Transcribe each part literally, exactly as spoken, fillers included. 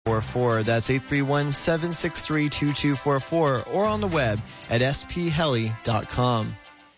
four four. That's eight three one, seven six three, two two four four or on the web at s p heli dot com.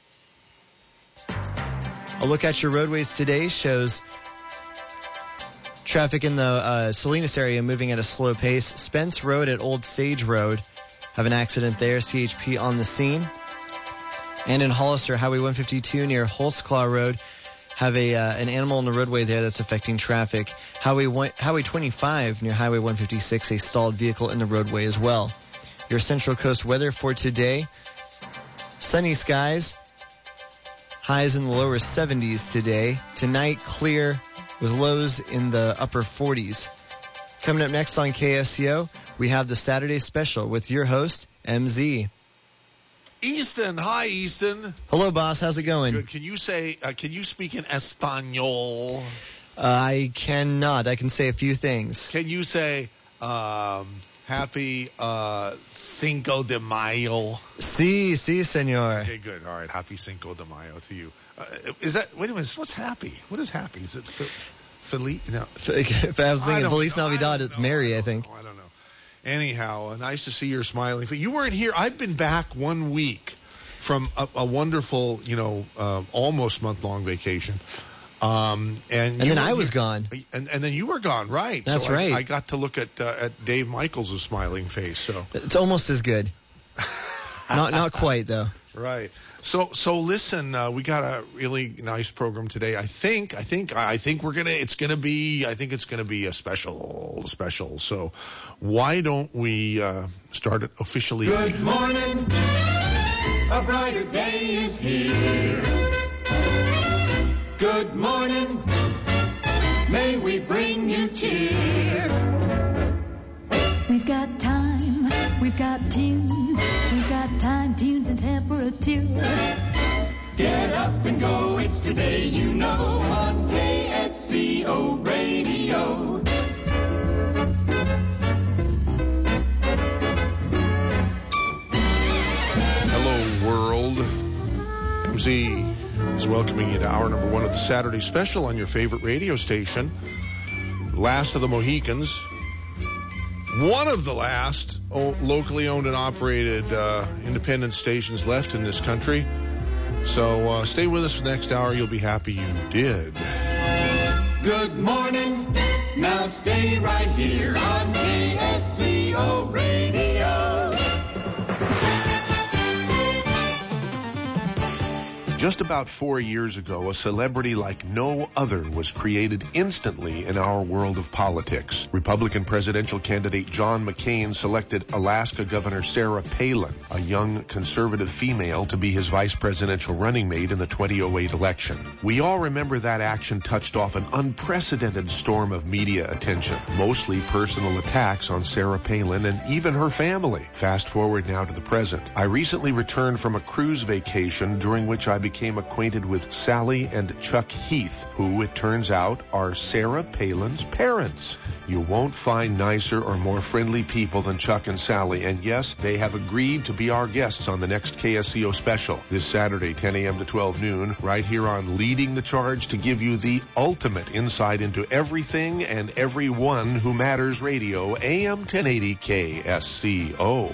A look at your roadways today shows traffic in the uh, Salinas area moving at a slow pace. Spence Road at Old Sage Road have an accident there. C H P on the scene. And in Hollister, Highway one fifty-two near Holtzclaw Road have a uh, an animal in the roadway there that's affecting traffic. Highway one, Highway twenty-five near Highway one fifty-six, a stalled vehicle in the roadway as well. Your Central Coast weather for today: sunny skies, highs in the lower seventies today. Tonight, clear with lows in the upper forties. Coming up next on K S C O, we have the Saturday Special with your host, M Z. Easton, hi Easton. Hello, boss. How's it going? Good. Can you say? Uh, can you speak in Espanol? Uh, I cannot. I can say a few things. Can you say um, Happy uh, Cinco de Mayo? Sí, sí, señor. Okay, good. All right. Happy Cinco de Mayo to you. Uh, is that? Wait a minute. What's happy? What is happy? Is it Feliz? No. If I was thinking Feliz know, Navidad, it's know, Merry. I, I think. Know, I don't know. Anyhow, uh, nice to see your smiling face. You weren't here. I've been back one week from a, a wonderful, you know, uh, almost month-long vacation. Um, and and then I were, was gone. And, and then you were gone, right? That's so right. I, I got to look at uh, at Dave Michaels' smiling face. So it's almost as good. not not quite though. Right. So so listen, uh, we got a really nice program today. I think I think I think we're gonna it's gonna be I think it's gonna be a special special. So why don't we uh, start it officially? Good morning. A brighter day is here. Good morning. May we bring you cheer. We've got time. We've got tunes. We've got time, tunes, and temperature. Get up and go, it's today, you know, on K S C O Radio. Hello, world. M Z is welcoming you to hour number one of the Saturday Special on your favorite radio station. Last of the Mohicans. One of the last oh, locally owned and operated uh, independent stations left in this country. So uh, stay with us for the next hour. You'll be happy you did. Good morning. Now stay right here on K S C O Radio. Just about four years ago, a celebrity like no other was created instantly in our world of politics. Republican presidential candidate John McCain selected Alaska Governor Sarah Palin, a young conservative female, to be his vice presidential running mate in the twenty oh eight election. We all remember that action touched off an unprecedented storm of media attention, mostly personal attacks on Sarah Palin and even her family. Fast forward now to the present. I recently returned from a cruise vacation during which I became became acquainted with Sally and Chuck Heath, who, it turns out, are Sarah Palin's parents. You won't find nicer or more friendly people than Chuck and Sally, and yes, they have agreed to be our guests on the next K S C O special this Saturday, ten a.m. to twelve noon, right here on Leading the Charge, to give you the ultimate insight into everything and everyone who matters radio, A M ten eighty K S C O.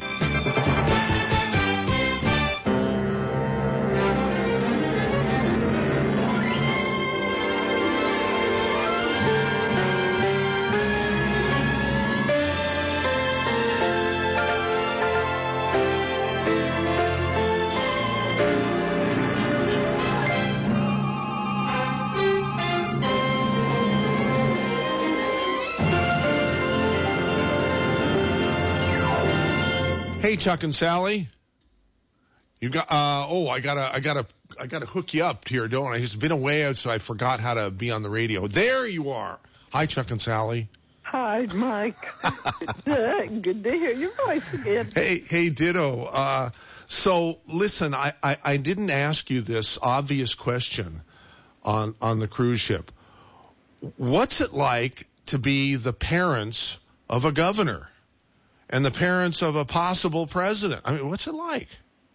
Hey, Chuck and Sally. You got uh oh, I gotta I gotta I gotta hook you up here, don't I? It's been away, so I forgot how to be on the radio. There you are. Hi, Chuck and Sally. Hi, Mike. Good, good to hear your voice again. Hey, hey, ditto. Uh, so listen, I, I, I didn't ask you this obvious question on on the cruise ship. What's it like to be the parents of a governor and the parents of a possible president? I mean, what's it like?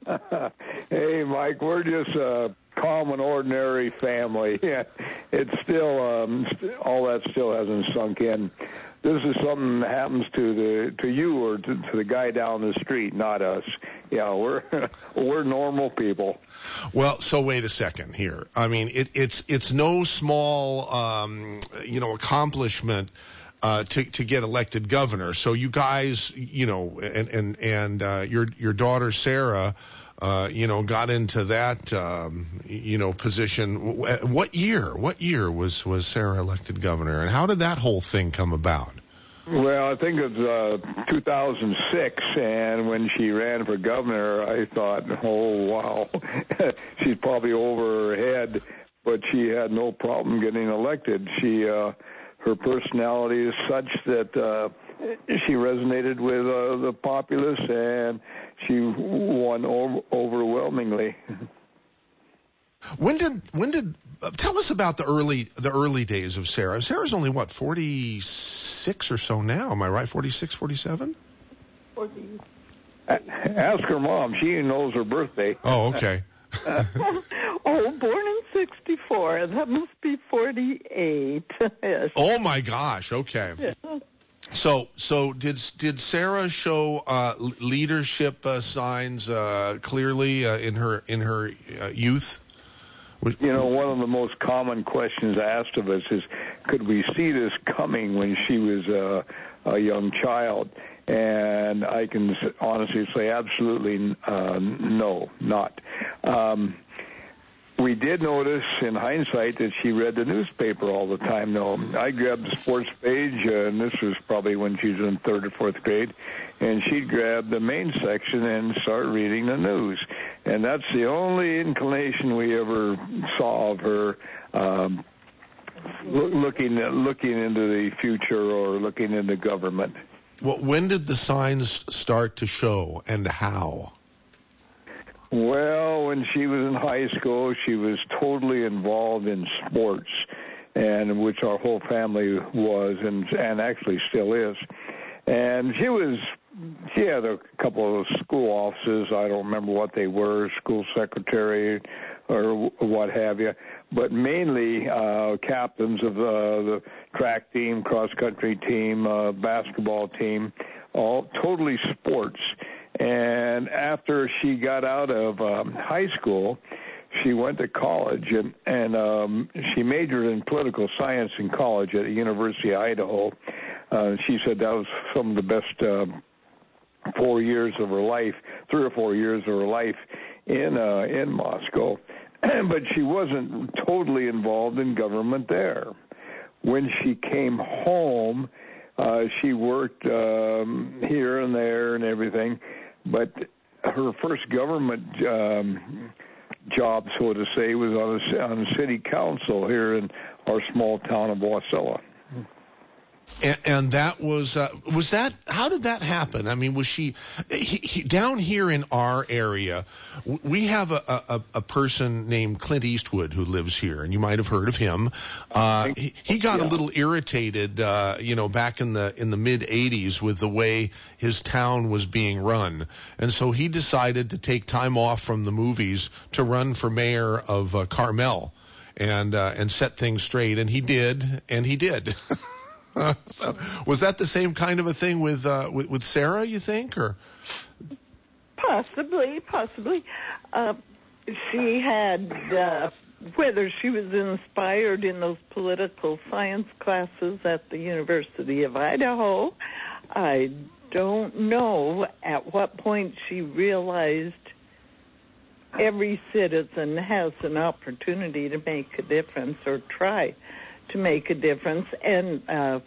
Hey, Mike, we're just a common, ordinary family. It's still, um, st- all that still hasn't sunk in. This is something that happens to the to you or to, to the guy down the street, not us. Yeah, we're we're normal people. Well, so wait a second here. I mean, it, it's it's no small um, you know accomplishment uh, to to get elected governor. So you guys, you know, and and and uh, your your daughter Sarah, uh, you know, got into that um, you know position. What year? What year was was Sarah elected governor, and how did that whole thing come about? Well, I think it was uh, two thousand six, and when she ran for governor, I thought, oh, wow, she's probably over her head, but she had no problem getting elected. She, uh, her personality is such that uh, she resonated with uh, the populace, and she won over- overwhelmingly. When did when did uh, tell us about the early the early days of Sarah? Sarah's only what forty-six or so now, am I right? forty-six, forty-seven? forty. Ask her mom; she knows her birthday. Oh, okay. Oh, born in sixty-four. That must be forty-eight. Yes. Oh my gosh. Okay. Yeah. So so did did Sarah show uh, leadership uh, signs uh, clearly uh, in her in her uh, youth? You know, one of the most common questions asked of us is, could we see this coming when she was uh, a young child? And I can honestly say absolutely uh, no, not. Um, we did notice in hindsight that she read the newspaper all the time, though. I grabbed the sports page, uh, and this was probably when she was in third or fourth grade, and she'd grab the main section and start reading the news. And that's the only inclination we ever saw of her um, looking looking into the future or looking into government. Well, when did the signs start to show, and how? Well, when she was in high school, she was totally involved in sports, and which our whole family was, and and actually still is. And she was, she had a couple of school offices. I don't remember what they were, school secretary or what have you, but mainly uh, captains of uh, the track team, cross-country team, uh, basketball team, all totally sports. And after she got out of um, high school, she went to college, and, and um, she majored in political science in college at the University of Idaho. Uh, she said that was some of the best uh, four years of her life, three or four years of her life in uh, in Moscow. But she wasn't totally involved in government there. When she came home, uh, she worked um, here and there and everything, but her first government um, job, so to say, was on a, on a city council here in our small town of Wasilla. And, and that was uh, was that how did that happen? I mean, was she he, he, down here in our area? We have a, a a person named Clint Eastwood who lives here, and you might have heard of him. Uh, he, he got yeah. a little irritated, uh, you know, back in the in the mid eighties with the way his town was being run, and so he decided to take time off from the movies to run for mayor of uh, Carmel, and uh, and set things straight. And he did, and he did. So, was that the same kind of a thing with, uh, with with Sarah, you think, or? Possibly, possibly. Uh, she had, uh, whether she was inspired in those political science classes at the University of Idaho, I don't know at what point she realized every citizen has an opportunity to make a difference or try to make a difference. And uh,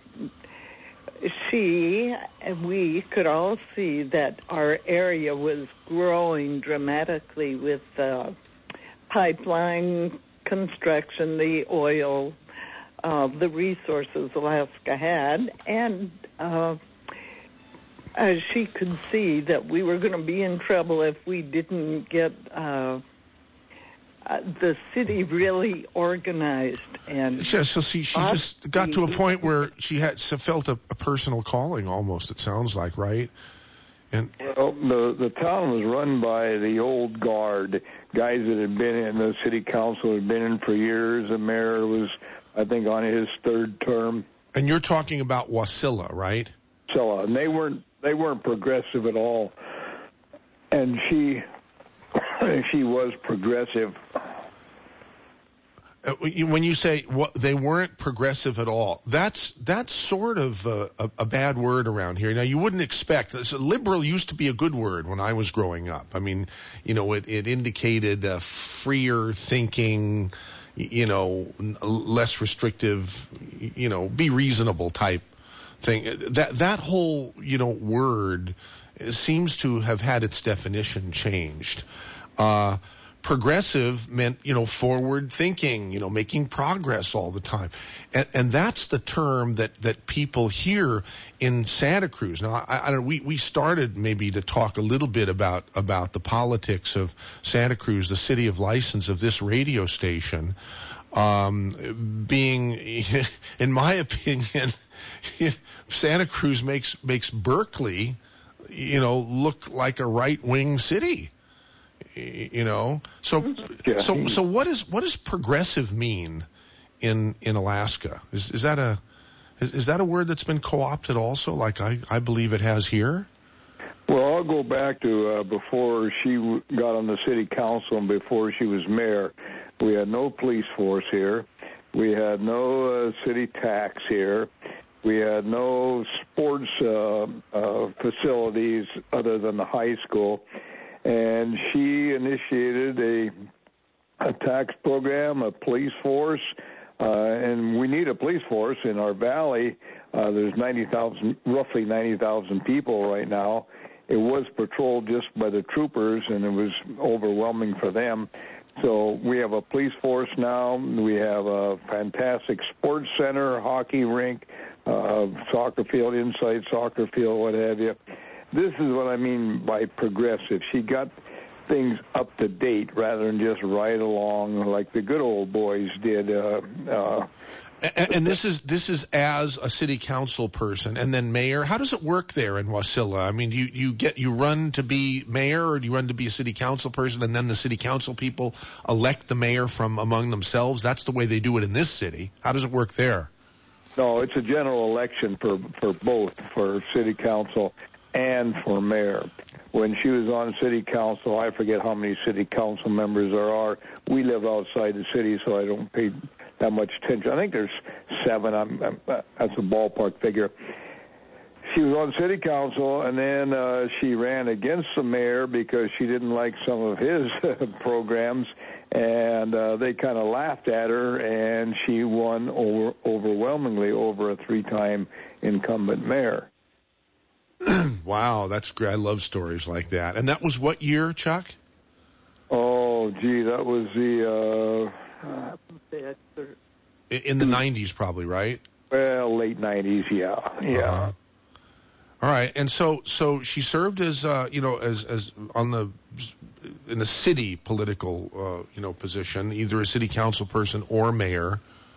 she and we could all see that our area was growing dramatically with uh, pipeline construction, the oil, uh, the resources Alaska had, and uh, uh, she could see that we were going to be in trouble if we didn't get uh, Uh, the city really organized. And yeah, so she, she just got to a point where she had felt a, a personal calling almost, it sounds like, right? And well, the the town was run by the old guard, guys that had been in the city council, had been in for years. The mayor was, I think, on his third term. And you're talking about Wasilla, right? So, and they weren't they weren't progressive at all. And she she was progressive. Uh, when you say what, they weren't progressive at all, that's that's sort of a, a, a bad word around here. Now, you wouldn't expect. So liberal used to be a good word when I was growing up. I mean, you know, it, it indicated uh, freer thinking, you know, less restrictive, you know, be reasonable type thing. That that whole, you know, word seems to have had its definition changed. Uh, progressive meant, you know, forward thinking, you know, making progress all the time. And, and that's the term that, that people hear in Santa Cruz. Now, I, I don't, we, we started maybe to talk a little bit about, about the politics of Santa Cruz, the city of license of this radio station, um, being, in my opinion, Santa Cruz makes, makes Berkeley, you know, look like a right-wing city. You know, so yeah. so so what is what does progressive mean in in Alaska? Is is that a is, is that a word that's been co-opted also, like I, I believe it has here? Well, I'll go back to uh, before she w- got on the city council and before she was mayor. We had no police force here. We had no uh, city tax here. We had no sports uh, uh, facilities other than the high school. And she initiated a, a tax program, a police force, uh, and we need a police force in our valley. Uh, there's ninety thousand, roughly ninety thousand people right now. It was patrolled just by the troopers, and it was overwhelming for them. So we have a police force now. We have a fantastic sports center, hockey rink, uh, soccer field, inside soccer field, what have you. This is what I mean by progressive. She got things up to date rather than just right along like the good old boys did. Uh, uh, and, and this is this is as a city council person and then mayor. How does it work there in Wasilla? I mean, you you get you run to be mayor, or do you run to be a city council person, and then the city council people elect the mayor from among themselves? That's the way they do it in this city. How does it work there? No, it's a general election for for both, for city council and for mayor. When she was on city council, I forget how many city council members there are. We live outside the city, so I don't pay that much attention. I think there's seven. I'm, I'm, that's a ballpark figure. She was on city council, and then uh, she ran against the mayor because she didn't like some of his programs, and uh, they kind of laughed at her, and she won over, overwhelmingly over a three-time incumbent mayor. Wow, that's great. I love stories like that. And that was what year, Chuck? Oh, gee, that was the... Uh, In the nineties, probably, right? Well, late nineties, yeah, yeah. Uh-huh. All right, and so so she served as uh, you know as as on the in a city political uh, you know position, either a city council person or mayor,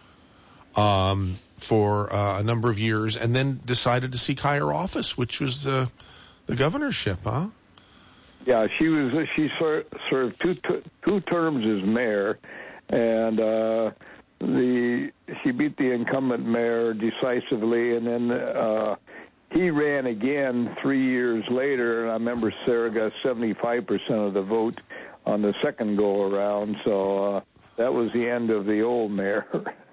um, for uh, a number of years, and then decided to seek higher office, which was the the governorship, huh? Yeah, she was she ser- served two t- two terms as mayor, and uh, the she beat the incumbent mayor decisively, and then uh, he ran again three years later. And I remember Sarah got seventy-five percent of the vote on the second go around, so uh, that was the end of the old mayor.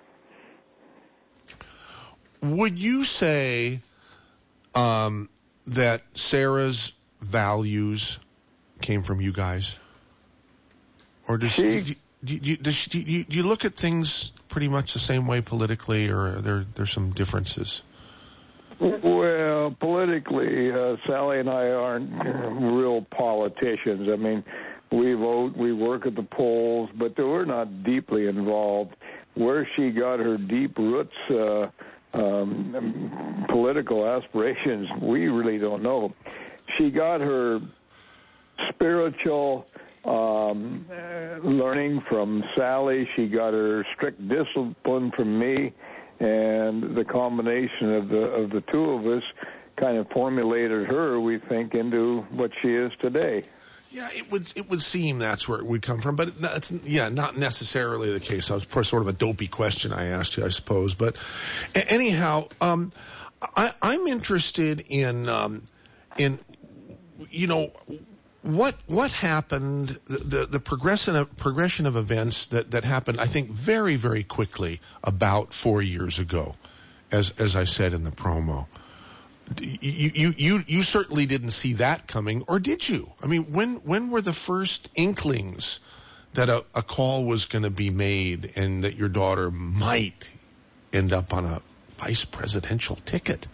Would you say um, that Sarah's values came from you guys, or does she, do, you, do, you, does she, do, you, do you look at things pretty much the same way politically, or are there there's some differences? Well, politically, uh, Sally and I aren't real politicians. I mean, we vote, we work at the polls, but we're not deeply involved. Where she got her deep roots, uh, um, political aspirations, we really don't know. She got her spiritual um, learning from Sally. She got her strict discipline from me, and the combination of the of the two of us kind of formulated her, we think, into what she is today. Yeah, it would it would seem that's where it would come from, but it's yeah, not necessarily the case. That was sort of a dopey question I asked you, I suppose. But anyhow, um, I, I'm interested in um, in you know what what happened, the the, the progression of progression of events that, that happened, I think, very very quickly about four years ago, as as I said in the promo. You, you you you certainly didn't see that coming, or did you? I mean, when when were the first inklings that a, a call was going to be made and that your daughter might end up on a vice presidential ticket?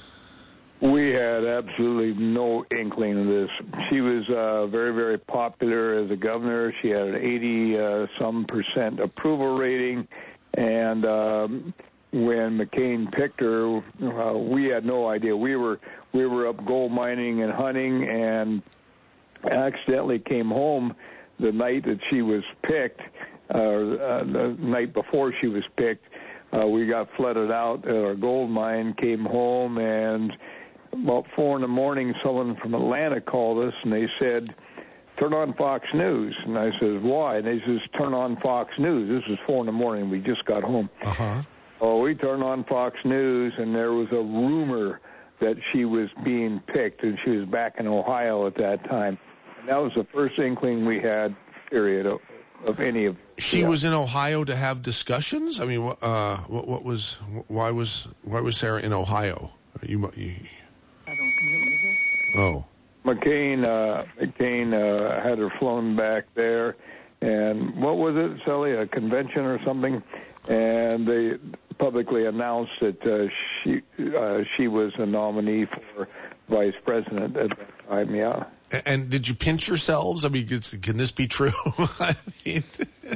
We had absolutely no inkling of this. She was uh, very, very popular as a governor. She had an eighty uh, some percent approval rating, and um, when McCain picked her, uh, we had no idea. We were we were up gold mining and hunting, and accidentally came home the night that she was picked, uh, uh, the night before she was picked. Uh, we got flooded out at our gold mine, came home, and about four in the morning, someone from Atlanta called us, and they said, turn on Fox News. And I said, why? And they says, turn on Fox News. This was four in the morning. We just got home. Uh-huh. Oh, we turned on Fox News, and there was a rumor that she was being picked, and she was back in Ohio at that time. And that was the first inkling we had, period, of, of any of. She yeah. was in Ohio to have discussions. I mean, uh, what, what was why was why was Sarah in Ohio? You, you I don't remember. Oh. McCain, uh, McCain uh, had her flown back there, and what was it, Sally? A convention or something? And they publicly announced that uh, she uh, she was a nominee for vice president at that time. Yeah. And, and did you pinch yourselves? I mean, it's, can this be true? I mean,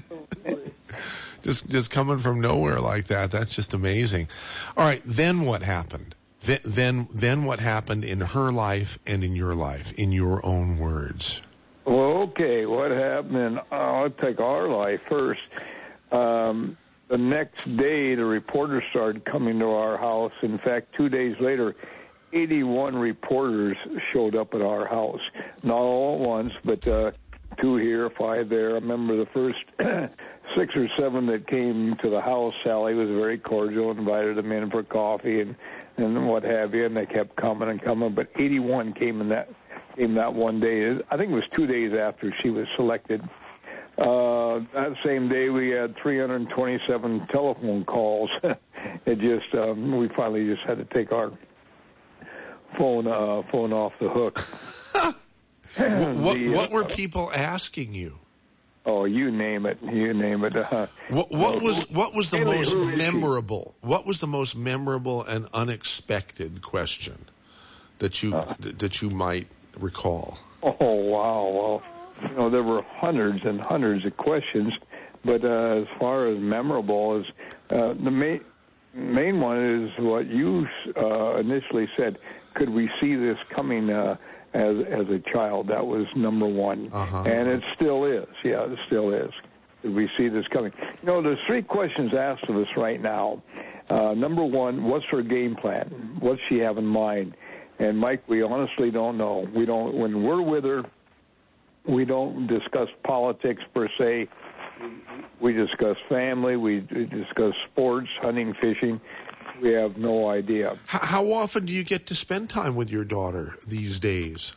just just coming from nowhere like that, that's just amazing. All right, then what happened? Then then then what happened in her life and in your life, in your own words? Well, okay, what happened in, uh, I'll take our life first. Um, the next day, the reporters started coming to our house. In fact, two days later, eighty-one reporters showed up at our house. Not all at once, but uh, two here, five there. I remember the first six or seven that came to the house. Sally was very cordial, invited them in for coffee and, and what have you, and they kept coming and coming. But eighty-one came in that came that one day. I think it was two days after she was selected. Uh, that same day, we had three hundred twenty-seven telephone calls. It just, um, we finally just had to take our phone, uh, phone off the hook. what what, the, what uh, were people asking you? Oh, you name it, you name it. Uh, What what was what was the Haley, most who is she? memorable? What was the most memorable and unexpected question that you Uh. th- that you might recall? Oh, wow. Well, you know, there were hundreds and hundreds of questions, but uh, as far as memorable as uh, the main main one is what you uh, initially said. Could we see this coming uh, as as a child? That was number one, Uh-huh. and it still is. Yeah, it still is. Could we see this coming? You know, there's three questions asked of us right now. Uh, number one, what's her game plan? What's she have in mind? And Mike, we honestly don't know. We don't. When we're with her, we don't discuss politics per se. We discuss family. We discuss sports, hunting, fishing. We have no idea. How, how often do you get to spend time with your daughter these days?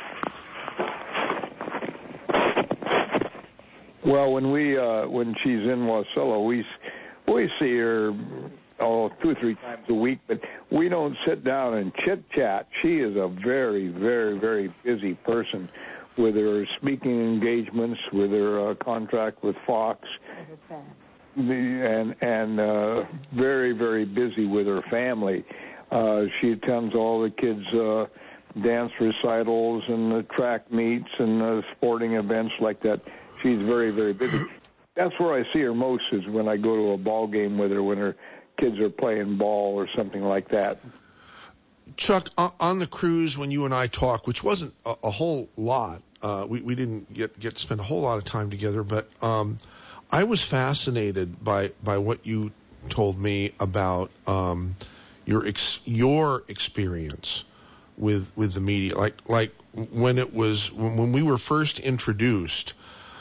Well, when we uh, when she's in Wasilla, we we see her oh two or three times a week, but we don't sit down and chit chat. She is a very, very, very busy person, with her speaking engagements, with her uh, contract with Fox, and and uh, very, very busy with her family. Uh, she attends all the kids' uh, dance recitals and the track meets and uh, sporting events like that. She's very, very busy. That's where I see her most, is when I go to a ball game with her, when her kids are playing ball or something like that. Chuck, on the cruise when you and I talked, which wasn't a, a whole lot, uh, we, we didn't get, get to spend a whole lot of time together, but um, I was fascinated by, by what you told me about um, your ex, your experience with with the media. Like like when it was when we were first introduced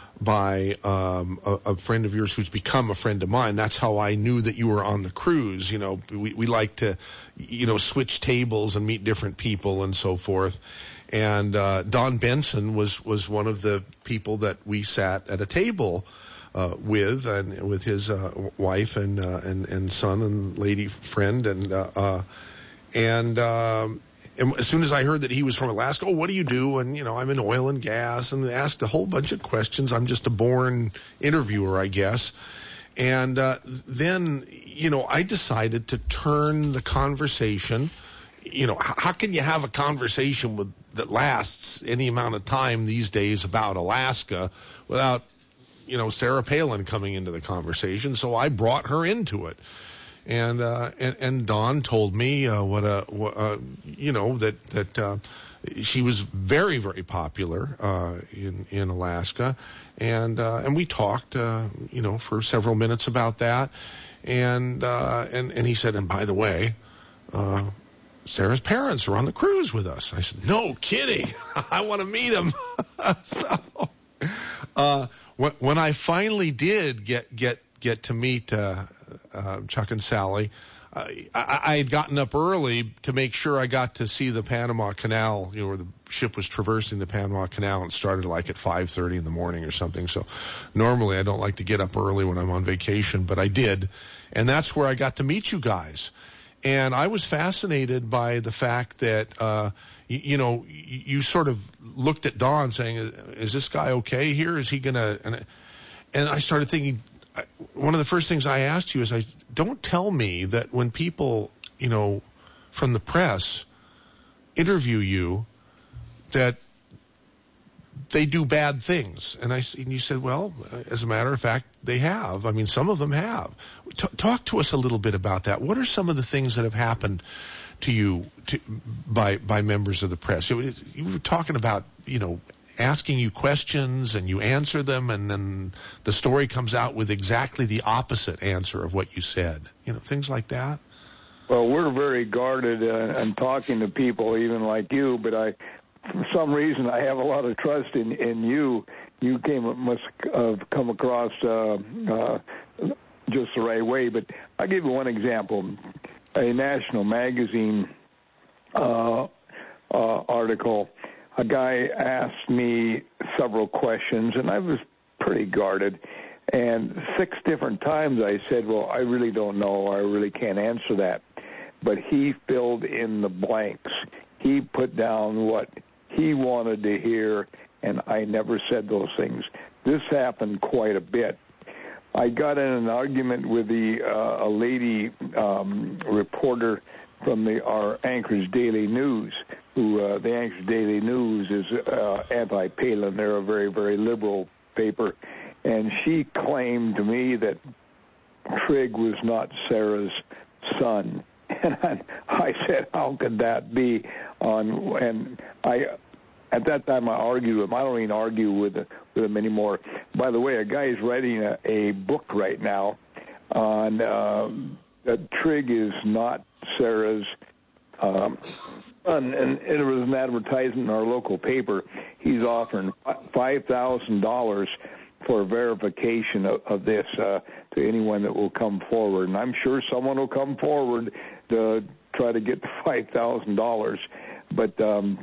by um, a, a friend of yours who's become a friend of mine. That's how I knew that you were on the cruise. You know, we, we like to, you know, switch tables and meet different people and so forth. And uh, Don Benson was, was one of the people that we sat at a table uh, with, and with his uh, wife and, uh, and and son and lady friend, and uh, uh, and. Um, And as soon as I heard that he was from Alaska, oh, what do you do? And, you know, I'm in oil and gas, and asked a whole bunch of questions. I'm just a born interviewer, I guess. And uh, then, you know, I decided to turn the conversation. You know, how can you have a conversation with that lasts any amount of time these days about Alaska without, you know, Sarah Palin coming into the conversation? So I brought her into it. And, uh, and, and Dawn told me, uh, what a, what, uh, you know, that, that, uh, she was very, very popular, uh, in, in Alaska. And, uh, and we talked, uh, you know, for several minutes about that. And, uh, and, and he said, and by the way, uh, Sarah's parents are on the cruise with us. I said, no kidding. I want to meet them. So, uh, when, when I finally did get, get, get to meet, uh, Uh, Chuck and Sally, uh, I, I had gotten up early to make sure I got to see the Panama Canal, you know, where the ship was traversing the Panama Canal, and started like at five thirty in the morning or something. So normally I don't like to get up early when I'm on vacation, but I did. And that's where I got to meet you guys. And I was fascinated by the fact that, uh, you, you know, you, you sort of looked at Don saying, is this guy okay here? Is he going to, and, and I started thinking, one of the first things I asked you is, I don't tell me that when people, you know, from the press interview you, that they do bad things. And I, and you said, well, as a matter of fact, they have. I mean, some of them have. T- talk to us a little bit about that. What are some of the things that have happened to you to, by by members of the press? You were talking about, you know, asking you questions and you answer them, and then the story comes out with exactly the opposite answer of what you said. You know, things like that. Well, we're very guarded uh, in talking to people, even like you, but I, for some reason, I have a lot of trust in, in you. You came must have come across uh, uh, just the right way. But I'll give you one example. A national magazine uh, uh, article, a guy asked me several questions, and I was pretty guarded. And six different times I said, well, I really don't know. I really can't answer that. But he filled in the blanks. He put down what he wanted to hear, and I never said those things. This happened quite a bit. I got in an argument with the uh, a lady um, reporter from the our Anchorage Daily News, who uh, the Anchorage Daily News is uh, anti-Palin. They're a very, very liberal paper. And she claimed to me that Trigg was not Sarah's son. And I, I said, how could that be? On and I, at that time, I argued with him. I don't even argue with, with him anymore. By the way, a guy is writing a, a book right now on uh, that Trigg is not Sarah's um, son. And it was an advertisement in our local paper. He's offering five thousand dollars for verification of, of this uh, to anyone that will come forward. And I'm sure someone will come forward to try to get the five thousand dollars. But um,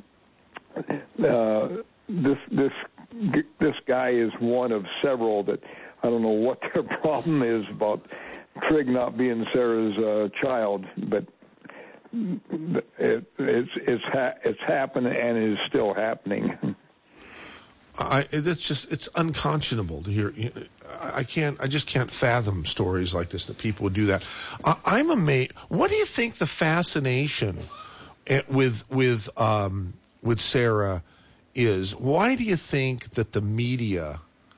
uh, this this this guy is one of several that I don't know what their problem is about Trigg not being Sarah's uh, child, but it, it's it's ha- it's happened and it is still happening. I, it's just, it's unconscionable to hear. I can't, I just can't fathom stories like this, that people would do that. I, I'm amazed. What do you think the fascination with, with, um, with Sarah is? Why do you think that the media,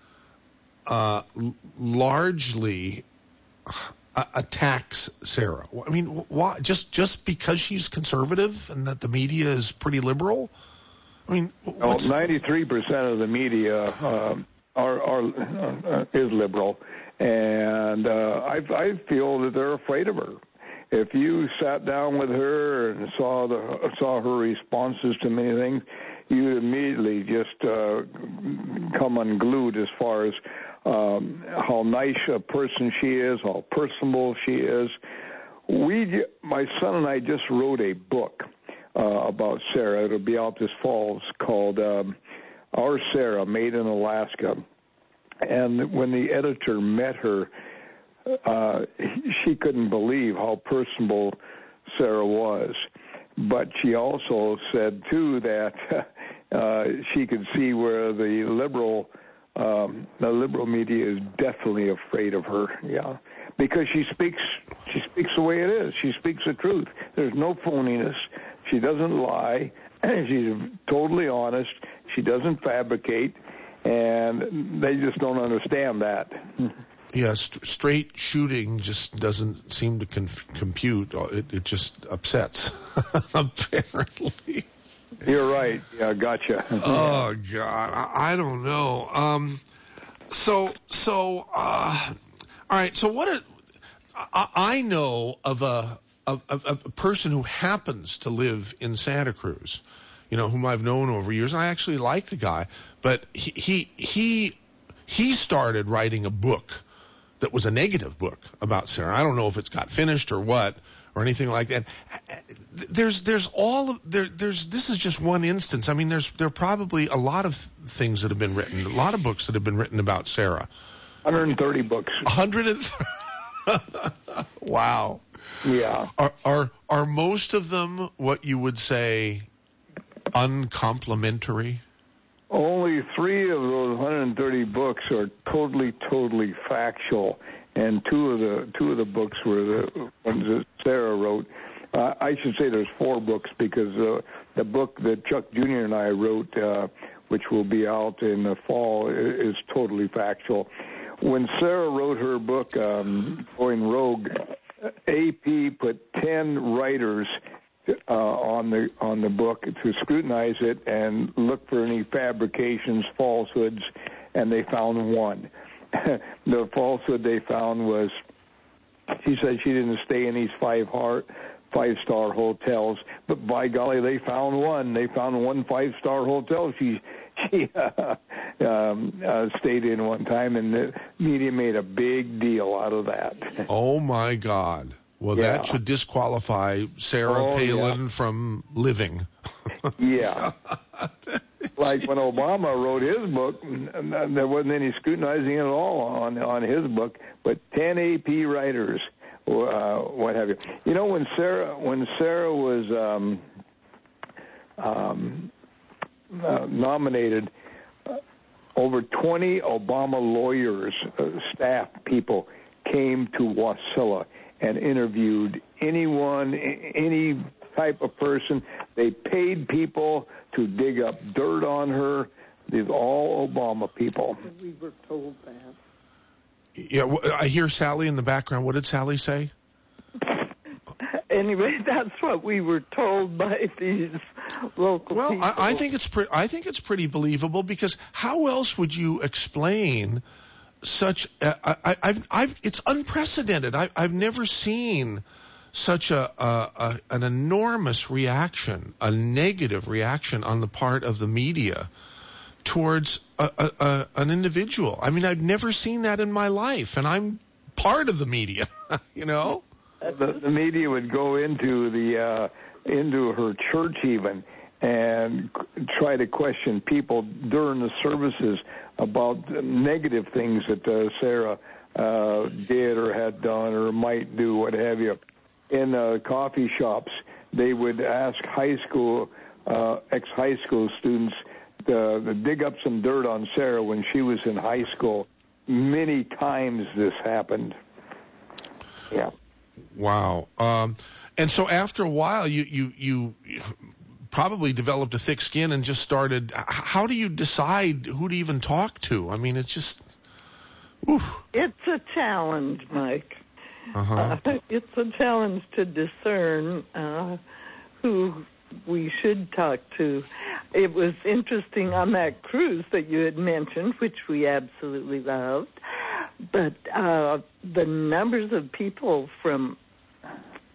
uh, largely uh, attacks Sarah? I mean, why, just, just because she's conservative and that the media is pretty liberal? I mean, well, ninety-three percent of the media uh, are, are uh, is liberal, and uh, I, I feel that they're afraid of her. if you sat down with her and saw the saw her responses to many things, you'd immediately just uh, come unglued as far as um, how nice a person she is, how personable she is. We, my son and I, just wrote a book uh, about Sarah. It'll be out this fall. It's called um, Our Sarah, Made in Alaska. And when the editor met her, uh, she couldn't believe how personable Sarah was. But she also said, too, that uh, she could see where the liberal um, the liberal media is definitely afraid of her, yeah, because she speaks she speaks the way it is. She speaks the truth. There's no phoniness. She doesn't lie. She's totally honest. She doesn't fabricate, and they just don't understand that. Yeah, st- straight shooting just doesn't seem to conf- compute. It, it just upsets, apparently. You're right. Yeah, gotcha. Oh, God. I, I don't know. Um, so, so, uh, all right. So what a, I, I know of a, of, of, of a person who happens to live in Santa Cruz, you know, whom I've known over years. And I actually like the guy, but he, he, he, he started writing a book that was a negative book about Sarah. I don't know if it's got finished or what or anything like that. There's there's all of there there's this is just one instance. I mean, there's there are probably a lot of things that have been written, a lot of books that have been written about Sarah. one hundred thirty books. one hundred thirty Wow. Yeah. Are are are most of them what you would say uncomplimentary? Only three of those one hundred thirty books are totally, totally factual, and two of the two of the books were the ones that Sarah wrote. Uh, I should say there's four books because uh, the book that Chuck Junior and I wrote, uh, which will be out in the fall, is, is totally factual. When Sarah wrote her book, um, Going Rogue, A P put ten writers Uh, on the on the book to scrutinize it and look for any fabrications, falsehoods, and they found one. The falsehood they found was she said she didn't stay in these five heart, five-star hotels, but by golly, they found one. They found one five-star hotel she she uh, um, uh, stayed in one time, and the media made a big deal out of that. Oh my God. Well, yeah. That should disqualify Sarah oh, Palin yeah. from living. Yeah. Like when Obama wrote his book, there wasn't any scrutinizing at all on on his book, but ten A P writers, uh, what have you. You know, when Sarah when Sarah was um, um, uh, nominated, uh, over twenty Obama lawyers, uh, staff people, came to Wasilla and interviewed anyone, any type of person. They paid people to dig up dirt on her. These all Obama people. We were told that. Yeah, I hear Sally in the background. What did Sally say? Anyway, that's what we were told by these local well, people. Well, I, I think it's pre- I think it's pretty believable because how else would you explain such? Uh, I, I've I've it's unprecedented. I, I've never seen such a, a, a an enormous reaction, a negative reaction on the part of the media towards a, a, a, an individual. I mean, I've never seen that in my life, and I'm part of the media. You know, the, the media would go into the uh, into her church even and try to question people during the services about negative things that uh, Sarah uh, did or had done or might do, what have you. In uh, coffee shops, they would ask high school, uh, ex-high school students to, to dig up some dirt on Sarah when she was in high school. Many times this happened. Yeah. Wow. Um, and so after a while, you, you, you probably developed a thick skin and just started. How do you decide who to even talk to? I mean, it's just. Oof. It's a challenge, Mike. Uh-huh. Uh, it's a challenge to discern uh, who we should talk to. It was interesting on that cruise that you had mentioned, which we absolutely loved, but uh, the numbers of people from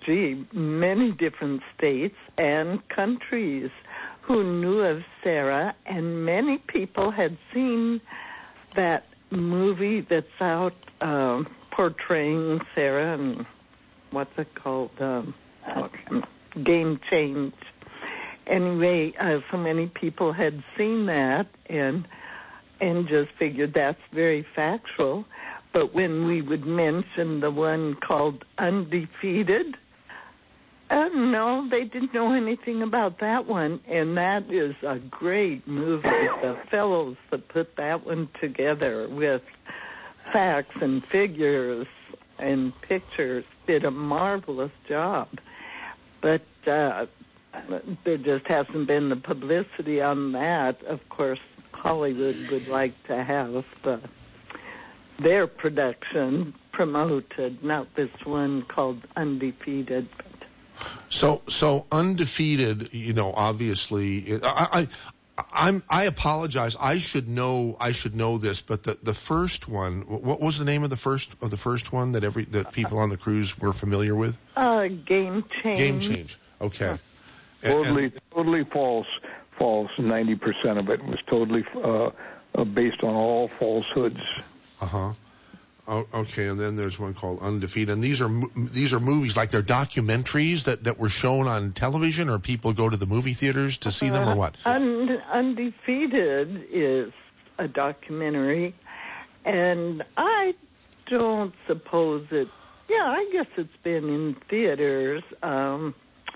gee, many different states and countries who knew of Sarah, and many people had seen that movie that's out uh, portraying Sarah and what's it called? Um, okay, Game Change. Anyway, uh, so many people had seen that and and just figured that's very factual. But when we would mention the one called Undefeated, uh, no, they didn't know anything about that one. And that is a great movie. The fellows that put that one together with facts and figures and pictures did a marvelous job. But uh, there just hasn't been the publicity on that. Of course, Hollywood would like to have uh, their production promoted, not this one called Undefeated. So, so Undefeated, you know, obviously, I, I, I'm, I apologize. I should know, I should know this, but the, the first one, what was the name of the first of the first one that every that people on the cruise were familiar with? Uh, Game Change. Game Change. Okay. Totally, And, totally false. False. Ninety percent of it was totally uh, uh, based on all falsehoods. uh huh. Oh, okay, and then there's one called Undefeated, and these are these are movies, like they're documentaries that, that were shown on television, or people go to the movie theaters to see them, or what? Uh, Un- Undefeated is a documentary, and I don't suppose it. Yeah, I guess it's been in theaters. Um,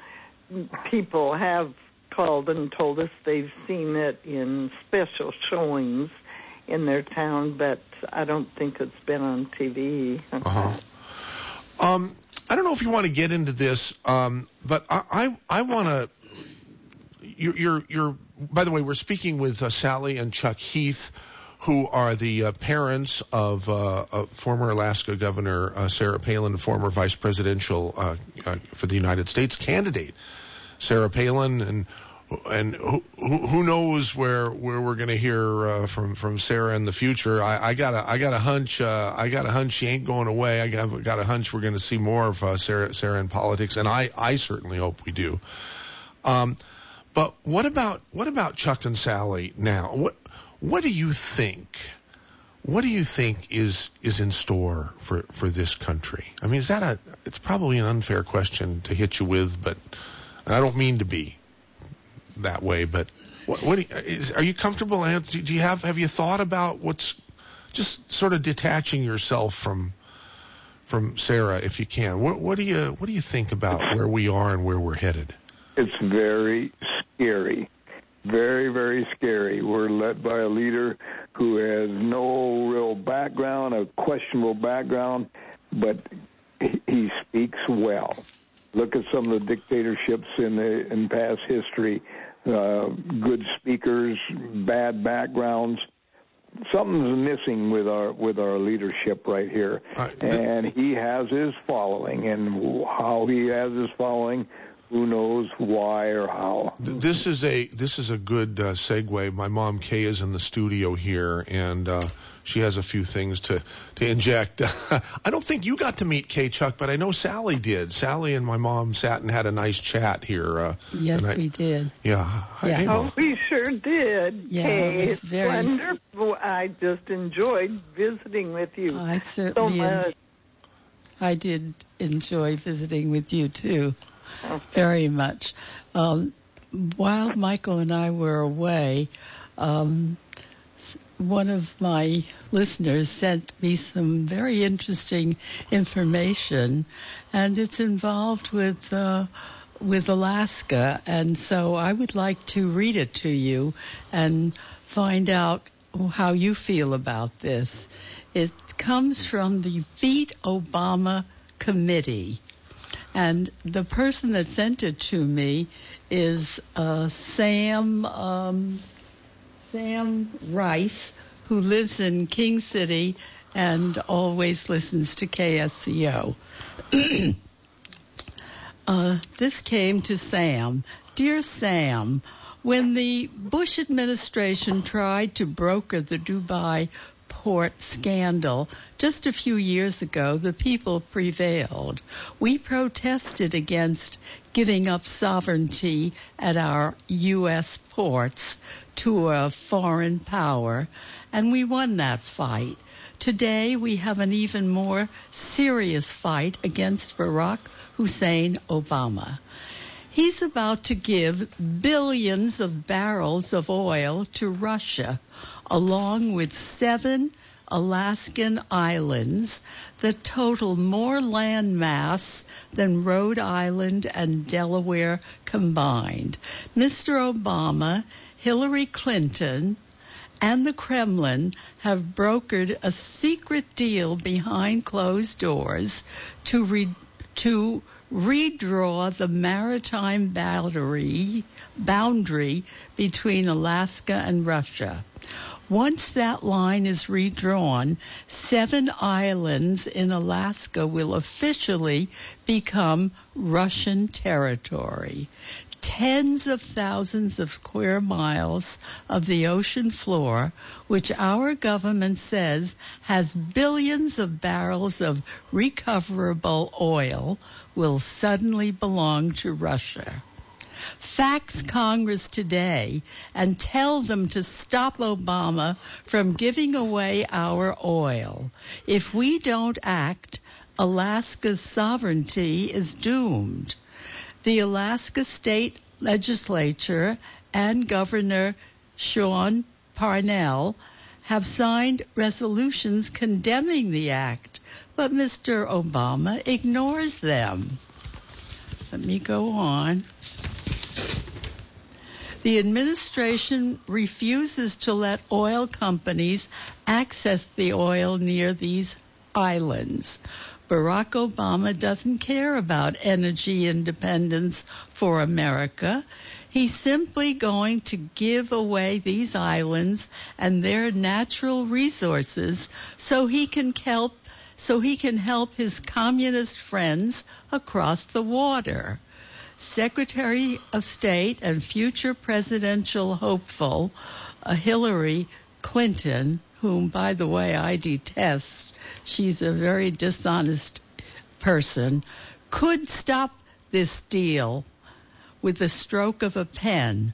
people have called and told us they've seen it in special showings in their town, but I don't think it's been on T V. Uh-huh. Um, I don't know if you want to get into this, um, but I I, I want to. You're, you're you're. By the way, we're speaking with uh, Sally and Chuck Heath, who are the uh, parents of, uh, of former Alaska Governor uh, Sarah Palin, former vice presidential uh, uh, for the United States candidate Sarah Palin, and. And who, who knows where where we're going to hear uh, from from Sarah in the future? I, I got a I got a hunch. Uh, I got a hunch she ain't going away. I got got a hunch we're going to see more of uh, Sarah Sarah in politics, and I, I certainly hope we do. Um, but what about what about Chuck and Sally now? What what do you think? What do you think is is in store for, for this country? I mean, is that a? It's probably an unfair question to hit you with, but I don't mean to be that way, but what, what do you, is, are you comfortable? Do you have have you thought about what's just sort of detaching yourself from from Sarah, if you can? What, what do you what do you think about where we are and where we're headed? It's very scary, very very scary. We're led by a leader who has no real background, a questionable background, but he, he speaks well. Look at some of the dictatorships in the in past history. Uh, good speakers, bad backgrounds. Something's missing with our with our leadership right here, uh, and he has his following, and how he has his following, who knows why or how. This is a this is a good uh, segue. My mom Kay is in the studio here, and uh, she has a few things to to inject. I don't think you got to meet Kay, Chuck, but I know Sally did. Sally and my mom sat and had a nice chat here. Uh, yes, I, we did. Yeah. yeah. Hey, oh, we sure did. Yeah, Kay, it was it's very wonderful. I just enjoyed visiting with you I so certainly much. I did enjoy visiting with you too. Okay. Very much. Um, while Michael and I were away, um, one of my listeners sent me some very interesting information, and it's involved with uh, with Alaska, and so I would like to read it to you and find out how you feel about this. It comes from the Feed Obama Committee. And the person that sent it to me is uh, Sam um, Sam Rice, who lives in King City and always listens to K S C O. uh, this came to Sam. Dear Sam, when the Bush administration tried to broker the Dubai court scandal. Just a few years ago, the people prevailed. We protested against giving up sovereignty at our U S ports to a foreign power, and we won that fight. Today, we have an even more serious fight against Barack Hussein Obama. He's about to give billions of barrels of oil to Russia, along with seven Alaskan islands that total more land mass than Rhode Island and Delaware combined. Mister Obama, Hillary Clinton, and the Kremlin have brokered a secret deal behind closed doors to re- to redraw the maritime boundary, boundary between Alaska and Russia. Once that line is redrawn, seven islands in Alaska will officially become Russian territory. Tens of thousands of square miles of the ocean floor, which our government says has billions of barrels of recoverable oil, will suddenly belong to Russia. Fax Congress today and tell them to stop Obama from giving away our oil. If we don't act, Alaska's sovereignty is doomed. The Alaska State Legislature and Governor Sean Parnell have signed resolutions condemning the act, but Mister Obama ignores them. Let me go on. The administration refuses to let oil companies access the oil near these islands. Barack Obama doesn't care about energy independence for America. He's simply going to give away these islands and their natural resources so he can help so he can help his communist friends across the water. Secretary of State and future presidential hopeful uh, Hillary Clinton, whom, by the way, I detest, she's a very dishonest person, could stop this deal with the stroke of a pen.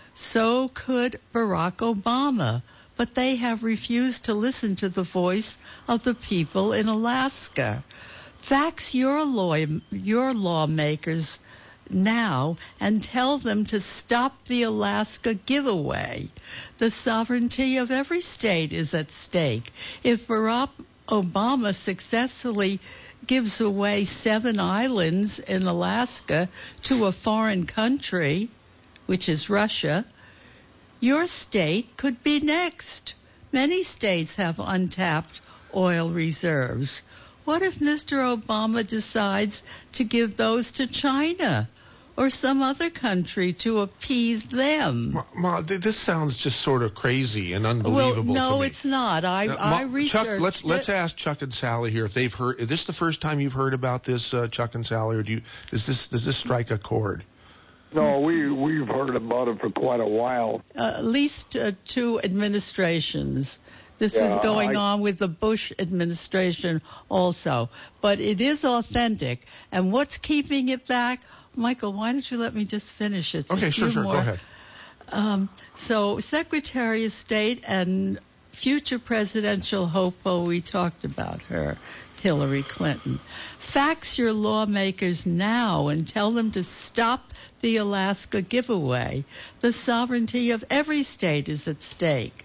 So could Barack Obama, but they have refused to listen to the voice of the people in Alaska. Fax your law, your lawmakers now and tell them to stop the Alaska giveaway. The sovereignty of every state is at stake. If Barack Obama successfully gives away seven islands in Alaska to a foreign country, which is Russia, your state could be next. Many states have untapped oil reserves. What if Mister Obama decides to give those to China or some other country to appease them? Ma, Ma this sounds just sort of crazy and unbelievable well, no, to me. it's not. I, now, I Ma, researched Chuck, let's it. let's ask Chuck and Sally here if they've heard. Is this the first time you've heard about this, uh, Chuck and Sally, or do you? Does this does this strike a chord? No, we we've heard about it for quite a while. Uh, at least uh, two administrations. This Yeah, was going I- on with the Bush administration also. But it is authentic. And what's keeping it back? Michael, why don't you let me just finish it? Okay, sure, sure. Go ahead. Um, so Secretary of State and future presidential hopeful, we talked about her, Hillary Clinton. Fax your lawmakers now and tell them to stop the Alaska giveaway. The sovereignty of every state is at stake.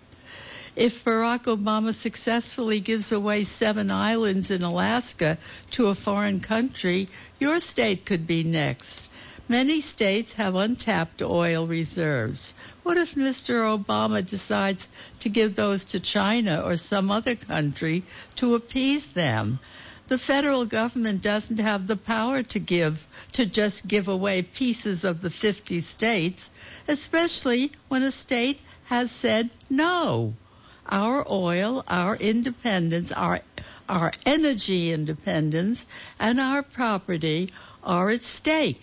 If Barack Obama successfully gives away seven islands in Alaska to a foreign country, your state could be next. Many states have untapped oil reserves. What if Mister Obama decides to give those to China or some other country to appease them? The federal government doesn't have the power to give, to just give away pieces of the fifty states, especially when a state has said no. Our oil, our independence, our our energy independence, and our property are at stake.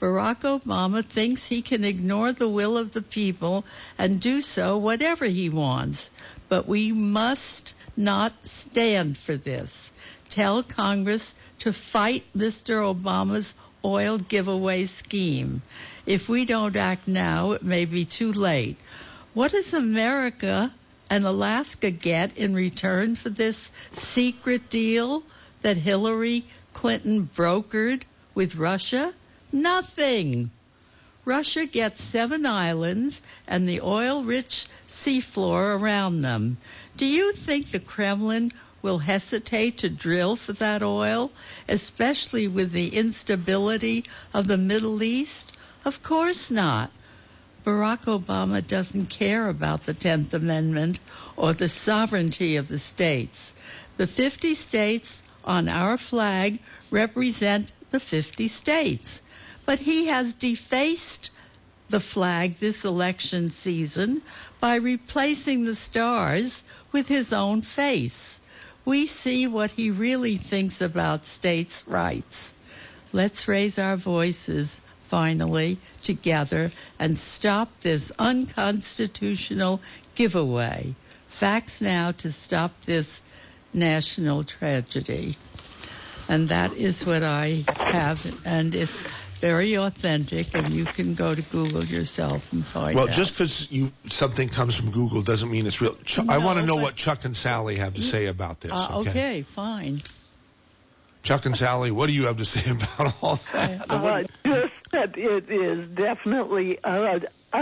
Barack Obama thinks he can ignore the will of the people and do so whatever he wants. But we must not stand for this. Tell Congress to fight Mister Obama's oil giveaway scheme. If we don't act now, it may be too late. What does America and Alaska get in return for this secret deal that Hillary Clinton brokered with Russia? Nothing. Russia gets seven islands and the oil-rich seafloor around them. Do you think the Kremlin will hesitate to drill for that oil, especially with the instability of the Middle East? Of course not. Barack Obama doesn't care about the tenth Amendment or the sovereignty of the states. The fifty states on our flag represent the fifty states. But he has defaced the flag this election season by replacing the stars with his own face. We see what he really thinks about states' rights. Let's raise our voices, finally, together and stop this unconstitutional giveaway. Facts now to stop this national tragedy. And that is what I have, and it's very authentic, and you can go to Google yourself and find well, out. Well, just because you something comes from Google doesn't mean it's real. Ch- no, I want to know what Chuck and Sally have to you, say about this. Uh, okay? okay, fine. Chuck and Sally, what do you have to say about all that? Uh, just that it is definitely uh,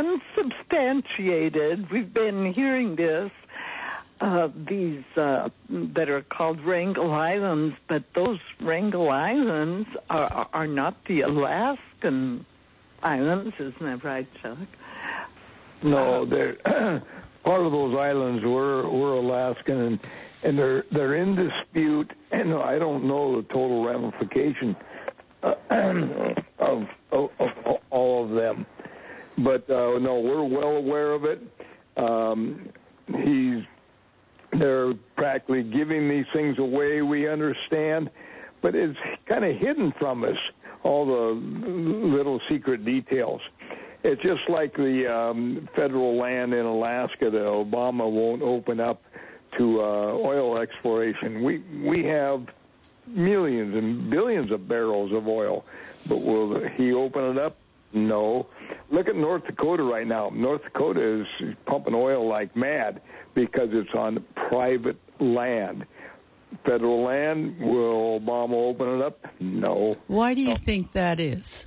unsubstantiated. We've been hearing this. Uh, these uh, that are called Wrangel Islands, but those Wrangel Islands are, are not the Alaskan islands, isn't that right, Chuck? No, they're part of those islands were were Alaskan, and and they're they're in dispute, and I don't know the total ramification uh, of, of, of all of them, but uh, no, we're well aware of it. Um, he's They're practically giving these things away, we understand, but it's kind of hidden from us, all the little secret details. It's just like the um, federal land in Alaska that Obama won't open up to uh, oil exploration. We we have millions and billions of barrels of oil, but will he open it up? No. Look at North Dakota right now. North Dakota is pumping oil like mad because it's on private land. Federal land, will Obama open it up? No. Why do you no. think that is?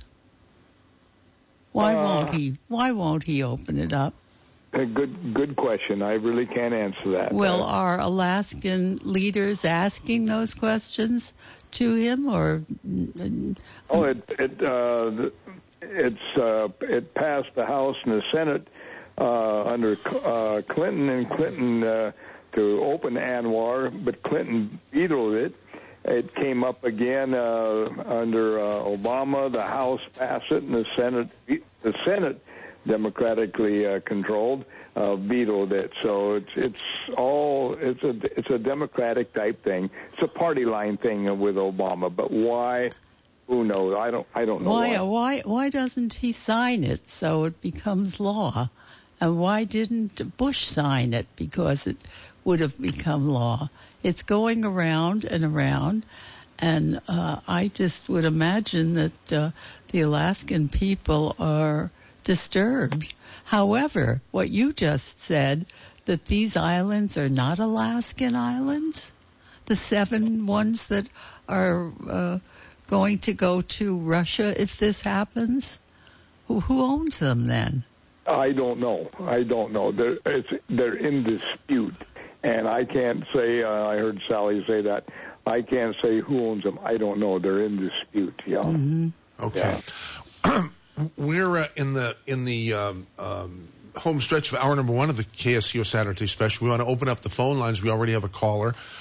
Why uh, won't he? Why won't he open it up? A good, good question. I really can't answer that. Well, uh, are Alaskan leaders asking those questions to him, or? Oh, it it uh, it's uh, it passed the House and the Senate uh, under uh, Clinton, and Clinton uh, to open ANWR, but Clinton vetoed it. It came up again uh, under uh, Obama. The House passed it, and the Senate, the Senate, democratically uh, controlled, uh, vetoed it. So it's it's all it's a it's a Democratic type thing. It's a party line thing with Obama. But why? Who knows? I don't I don't know Why why. why why doesn't he sign it so it becomes law? And why didn't Bush sign it? Because it would have become law. It's going around and around, and uh, I just would imagine that uh, the Alaskan people are disturbed. However, what you just said, that these islands are not Alaskan islands, the seven ones that are uh, going to go to Russia if this happens, who, who owns them then? I don't know. I don't know. They're it's, they're in dispute, and I can't say. Uh, I heard Sally say that. I can't say who owns them. I don't know. They're in dispute. Yeah. Mm-hmm. Okay. Yeah. We're uh, in the in the um, um, home stretch of hour number one of the K S C O Saturday Special. We want to open up the phone lines. We already have a caller.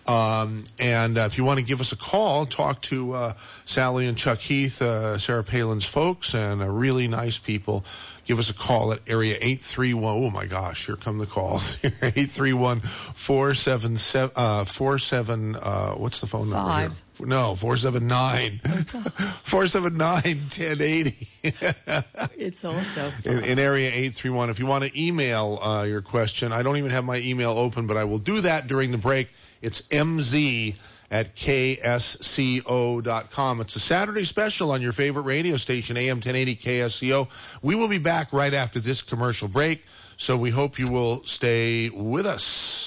Um, and uh, if you want to give us a call, talk to uh, Sally and Chuck Heath, uh, Sarah Palin's folks, and uh, really nice people, give us a call at area eight three one. Oh, my gosh, here come the calls. eight three one, four seven seven, uh, four seven, uh, what's the phone number Five. here? No, four seven nine, four seven nine, ten eighty. It's also in, in area eight three one. If you want to email uh, your question, I don't even have my email open, but I will do that during the break. It's M Z at K S C O dot com. It's a Saturday special on your favorite radio station, A M ten eighty K S C O. We will be back right after this commercial break, so we hope you will stay with us.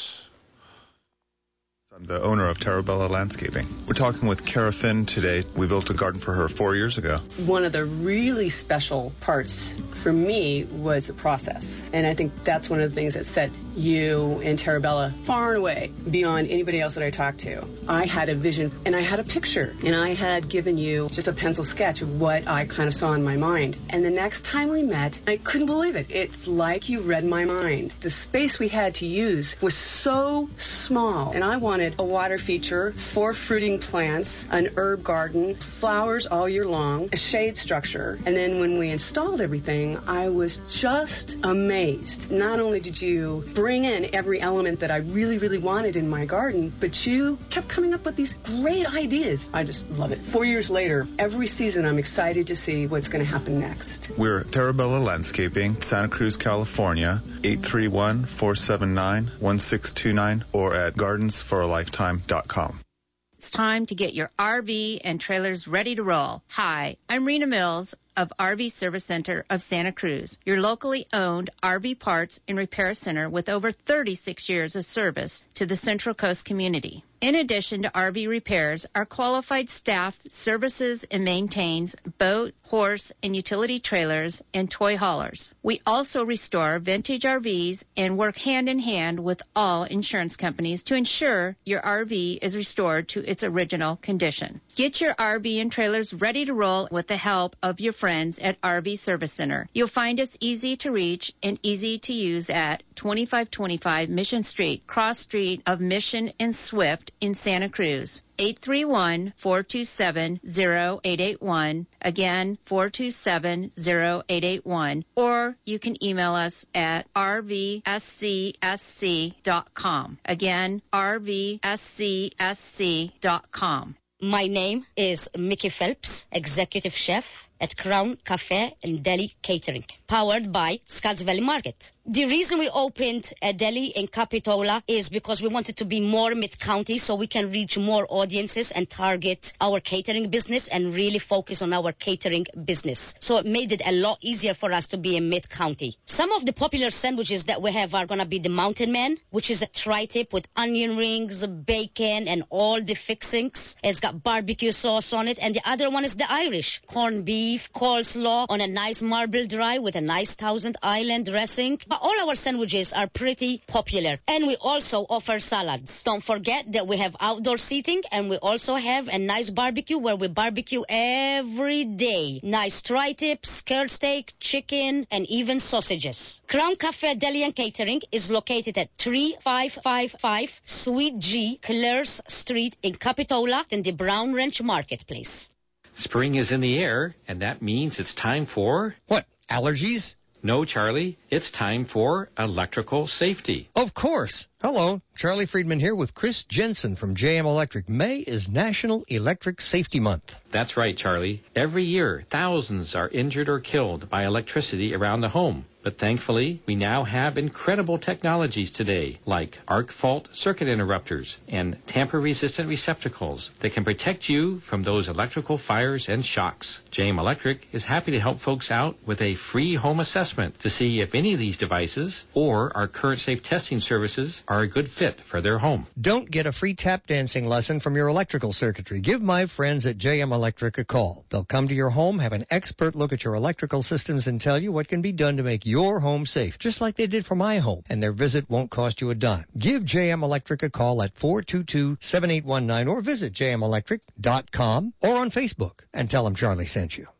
I'm the owner of Tarabella Landscaping. We're talking with Kara Finn today. We built a garden for her four years ago. One of the really special parts for me was the process. And I think that's one of the things that set you and Tarabella far and away beyond anybody else that I talked to. I had a vision and I had a picture and I had given you just a pencil sketch of what I kind of saw in my mind. And the next time we met, I couldn't believe it. It's like you read my mind. The space we had to use was so small, and I wanted a water feature, four fruiting plants, an herb garden, flowers all year long, a shade structure. And then when we installed everything, I was just amazed. Not only did you bring in every element that I really, really wanted in my garden, but you kept coming up with these great ideas. I just love it. Four years later, every season I'm excited to see what's going to happen next. We're Tarabella Landscaping, Santa Cruz, California, eight three one, four seven nine, one six two nine, or at gardens for a lifetime dot com. It's time to get your R V and trailers ready to roll. Hi, I'm Rena Mills of R V Service Center of Santa Cruz, your locally owned R V parts and repair center with over thirty-six years of service to the Central Coast community. In addition to R V repairs, our qualified staff services and maintains boat, horse, and utility trailers and toy haulers. We also restore vintage R Vs and work hand in hand with all insurance companies to ensure your R V is restored to its original condition. Get your R V and trailers ready to roll with the help of your friends at R V Service Center. You'll find us easy to reach and easy to use at twenty-five twenty-five Mission Street, cross street of Mission and Swift in Santa Cruz. eight three one, four two seven, zero eight eight one. Again, four two seven, zero eight eight one. Or you can email us at r v s c s c dot com. Again, r v s c s c dot com. My name is Mickey Phelps, Executive Chef at Crown Cafe and Deli Catering, powered by Scotts Valley Market. The reason we opened a deli in Capitola is because we wanted to be more mid-county so we can reach more audiences and target our catering business and really focus on our catering business. So it made it a lot easier for us to be in mid-county. Some of the popular sandwiches that we have are going to be the Mountain Man, which is a tri-tip with onion rings, bacon, and all the fixings. It's got barbecue sauce on it. And the other one is the Irish, corned beef, coleslaw on a nice marble dry with a nice Thousand Island dressing. But all our sandwiches are pretty popular. And we also offer salads. Don't forget that we have outdoor seating, and we also have a nice barbecue where we barbecue every day. Nice tri-tips, curd steak, chicken, and even sausages. Crown Cafe Deli and Catering is located at three five five five Suite G, Clares Street in Capitola in the Brown Ranch Marketplace. Spring is in the air, and that means it's time for... What, allergies? No, Charlie, it's time for electrical safety. Of course. Hello, Charlie Friedman here with Chris Jensen from J M Electric. May is National Electric Safety Month. That's right, Charlie. Every year, thousands are injured or killed by electricity around the home. But thankfully, we now have incredible technologies today, like arc fault circuit interrupters and tamper-resistant receptacles that can protect you from those electrical fires and shocks. J M Electric is happy to help folks out with a free home assessment to see if any of these devices or our current safe testing services are a good fit for their home. Don't get a free tap dancing lesson from your electrical circuitry. Give my friends at J M Electric a call. They'll come to your home, have an expert look at your electrical systems, and tell you what can be done to make your home safe, just like they did for my home. And their visit won't cost you a dime. Give J M Electric a call at four two two, seven eight one nine or visit j m electric dot com or on Facebook and tell them Charlie sent you.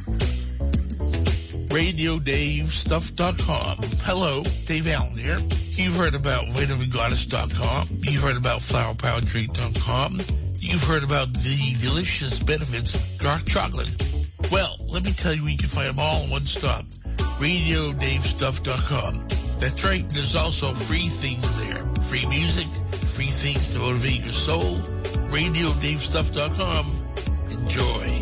radio dave stuff dot com. Hello, Dave Allen here. You've heard about vitamin goddess dot com. You've heard about flower power drink dot com. You've heard about the delicious benefits of dark chocolate. Well, let me tell you where you can find them all in one stop. radio dave stuff dot com. That's right, there's also free things there. Free music, free things to motivate your soul. radio dave stuff dot com. Enjoy.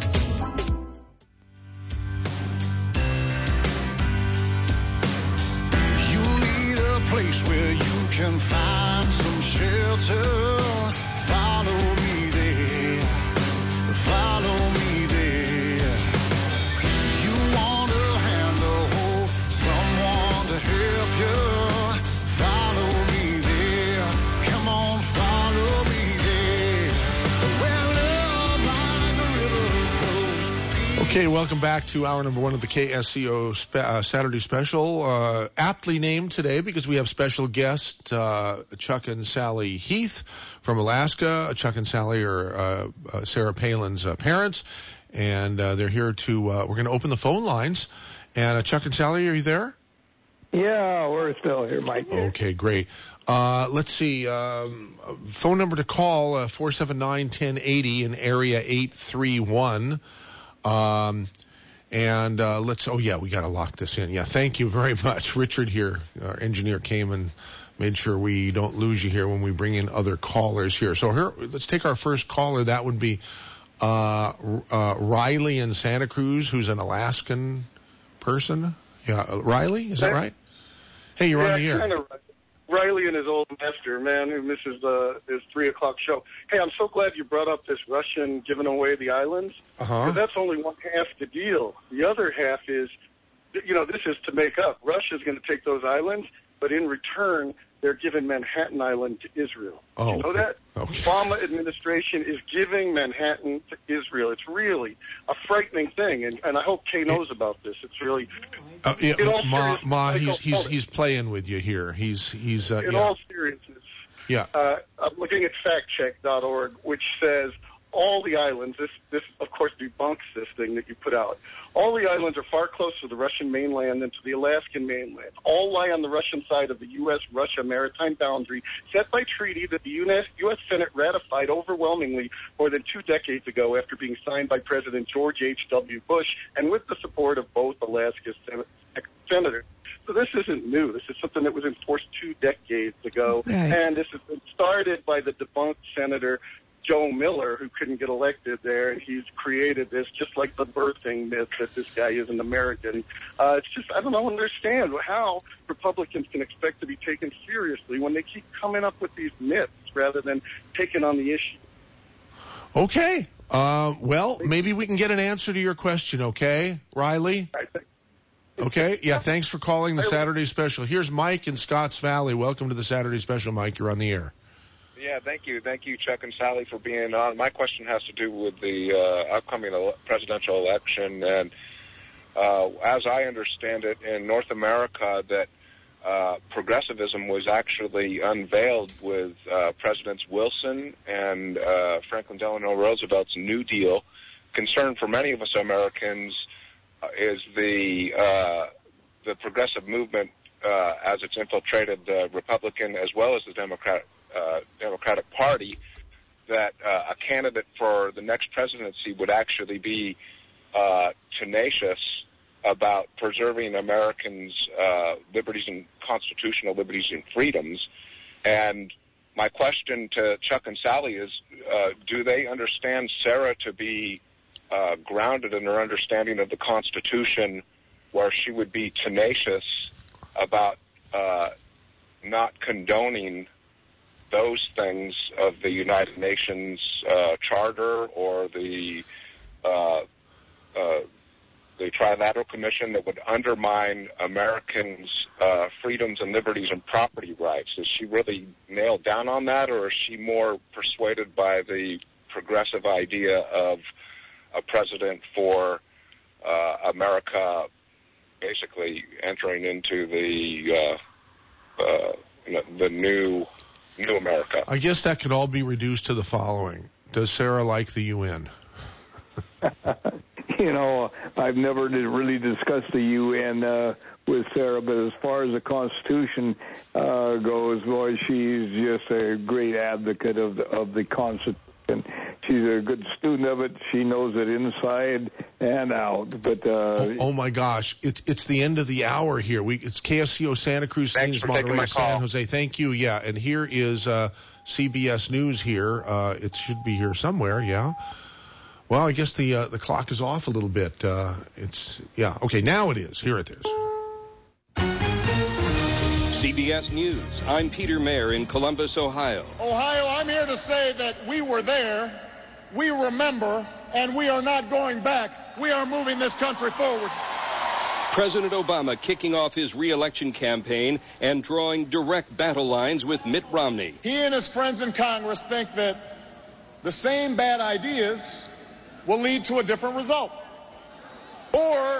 Place where you can find some shelter. Follow me there. Follow me there. You want a hand to hold, someone to help you. Follow me there. Come on, follow me there. Where love like a river flows. Okay, welcome back to hour number one of the K S C O spe- uh, Saturday Special. Uh, aptly named today because we have special guest uh, Chuck and Sally Heath from Alaska. Chuck and Sally are uh, uh, Sarah Palin's uh, parents, and uh, they're here to. Uh, we're going to open the phone lines. And uh, Chuck and Sally, are you there? Yeah, we're still here, Mike. Okay, great. Uh, let's see. Um, phone number to call uh, four seven nine, one oh eight oh in area eight three one. Um, and, uh, let's, oh yeah, we got to lock this in. Yeah. Thank you very much. Richard here, our engineer, came and made sure we don't lose you here when we bring in other callers here. So here, let's take our first caller. That would be, uh, uh, Riley in Santa Cruz, who's an Alaskan person. Yeah. Uh, Riley, is that right? Hey, you're yeah, on the air. Kind of right. Riley and his old master, man, who misses the, his three o'clock show. Hey, I'm so glad you brought up this Russian giving away the islands. Uh-huh. Because that's only one half the deal. The other half is, you know, this is to make up. Russia's going to take those islands, but in return, they're giving Manhattan Island to Israel. Oh, you know that? okay. Obama administration is giving Manhattan to Israel. It's really a frightening thing, and, and I hope Kay knows about this. It's really... Uh, yeah, in all Ma, seriousness, Ma, Michael, he's he's hold it. he's playing with you here. He's he's uh, In yeah. all seriousness, yeah. uh, I'm looking at fact check dot org, which says all the islands, this, this of course debunks this thing that you put out. All the islands are far closer to the Russian mainland than to the Alaskan mainland. All lie on the Russian side of the U S Russia maritime boundary set by treaty that the U S U S Senate ratified overwhelmingly more than two decades ago after being signed by President George H W. Bush and with the support of both Alaska's senators. So this isn't new. This is something that was enforced two decades ago. Right. And this has been started by the debunked Senator Joe Miller, who couldn't get elected there, and he's created this, just like the birthing myth that this guy is an American. Uh, it's just, I don't understand how Republicans can expect to be taken seriously when they keep coming up with these myths rather than taking on the issue. Okay. Uh, well, maybe we can get an answer to your question, okay, Riley? Okay. Yeah, thanks for calling the Saturday Special. Here's Mike in Scotts Valley. Welcome to the Saturday Special, Mike. You're on the air. Yeah, thank you. Thank you, Chuck and Sally, for being on. My question has to do with the uh, upcoming ele- presidential election. And uh, as I understand it, in North America, that uh, progressivism was actually unveiled with uh, Presidents Wilson and uh, Franklin Delano Roosevelt's New Deal. Concern for many of us Americans uh, is the uh, the progressive movement uh, as it's infiltrated the Republican as well as the Democrat Uh, Democratic Party, that uh, a candidate for the next presidency would actually be uh, tenacious about preserving Americans' uh, liberties and constitutional liberties and freedoms. And my question to Chuck and Sally is, uh, do they understand Sarah to be uh, grounded in her understanding of the Constitution, where she would be tenacious about uh, not condoning those things of the United Nations uh, Charter or the uh, uh, the Trilateral Commission that would undermine Americans' uh, freedoms and liberties and property rights? Is she really nailed down on that, or is she more persuaded by the progressive idea of a president for uh, America basically entering into the uh, uh, the new New America? I guess that could all be reduced to the following. Does Sarah like the U N? You know, I've never did really discussed the U N uh, with Sarah, but as far as the Constitution uh, goes, boy, she's just a great advocate of the, of the Constitution. She's a good student of it. She knows it inside and out. But uh, oh, oh my gosh, it's it's the end of the hour here. We it's K S C O Santa Cruz, Thanks for taking my Monterey, San call. Jose. Thank you. Yeah, and here is uh, C B S News here. Uh, it should be here somewhere. Yeah. Well, I guess the uh, the clock is off a little bit. Uh, it's yeah. Okay, now it is. Here it is. C B S News. I'm Peter Mayer in Columbus, Ohio. Ohio, I'm here to say that we were there, we remember, and we are not going back. We are moving this country forward. President Obama kicking off his re-election campaign and drawing direct battle lines with Mitt Romney. He and his friends in Congress think that the same bad ideas will lead to a different result. Or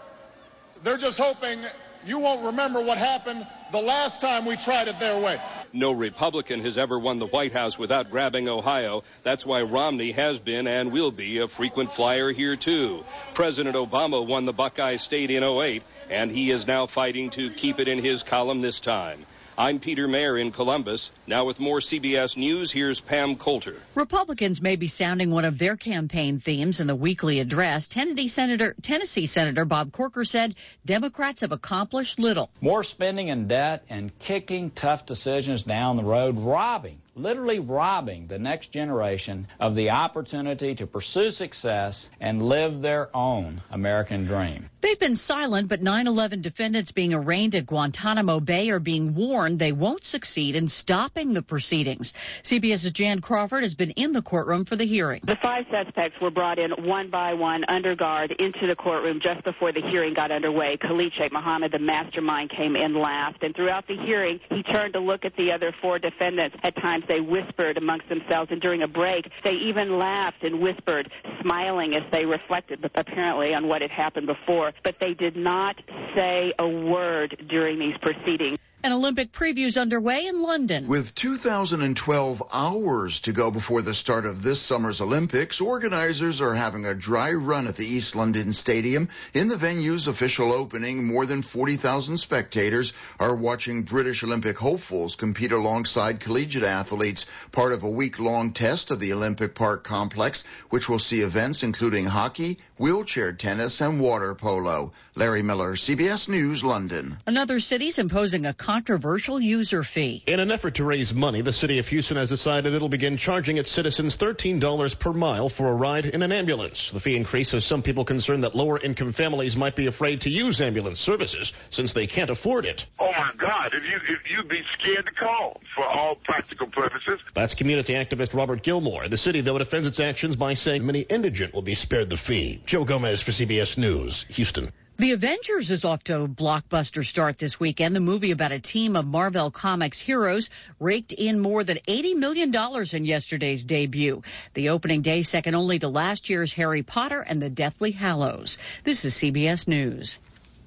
they're just hoping you won't remember what happened the last time we tried it their way. No Republican has ever won the White House without grabbing Ohio. That's why Romney has been and will be a frequent flyer here, too. President Obama won the Buckeye State in oh eight, and he is now fighting to keep it in his column this time. I'm Peter Mayer in Columbus. Now with more C B S News, here's Pam Coulter. Republicans may be sounding one of their campaign themes in the weekly address. Tennessee Senator, Tennessee Senator Bob Corker said Democrats have accomplished little. More spending and debt and kicking tough decisions down the road, robbing, literally robbing the next generation of the opportunity to pursue success and live their own American dream. They've been silent, but nine eleven defendants being arraigned at Guantanamo Bay are being warned they won't succeed in stopping the proceedings. CBS's Jan Crawford has been in the courtroom for the hearing. The five suspects were brought in one by one under guard into the courtroom just before the hearing got underway. Khalid Sheikh Mohammed, the mastermind, came in last, and throughout the hearing, he turned to look at the other four defendants. At times, they whispered amongst themselves, and during a break, they even laughed and whispered, smiling as they reflected, apparently, on what had happened before. But they did not say a word during these proceedings. An Olympic preview's underway in London. With two thousand twelve hours to go before the start of this summer's Olympics, organizers are having a dry run at the East London Stadium. In the venue's official opening, more than forty thousand spectators are watching British Olympic hopefuls compete alongside collegiate athletes, part of a week-long test of the Olympic Park complex, which will see events including hockey, wheelchair tennis, and water polo. Larry Miller, C B S News, London. Another city's imposing a controversial user fee. In an effort to raise money, the city of Houston has decided it'll begin charging its citizens thirteen dollars per mile for a ride in an ambulance. The fee increase has some people concerned that lower-income families might be afraid to use ambulance services since they can't afford it. Oh, my God, if you, if you'd be scared to call for all practical purposes. That's community activist Robert Gilmore. The city, though, defends its actions by saying many indigent will be spared the fee. Joe Gomez for C B S News, Houston. The Avengers is off to a blockbuster start this weekend. The movie about a team of Marvel Comics heroes raked in more than eighty million dollars in yesterday's debut. The opening day second only to last year's Harry Potter and the Deathly Hallows. This is C B S News.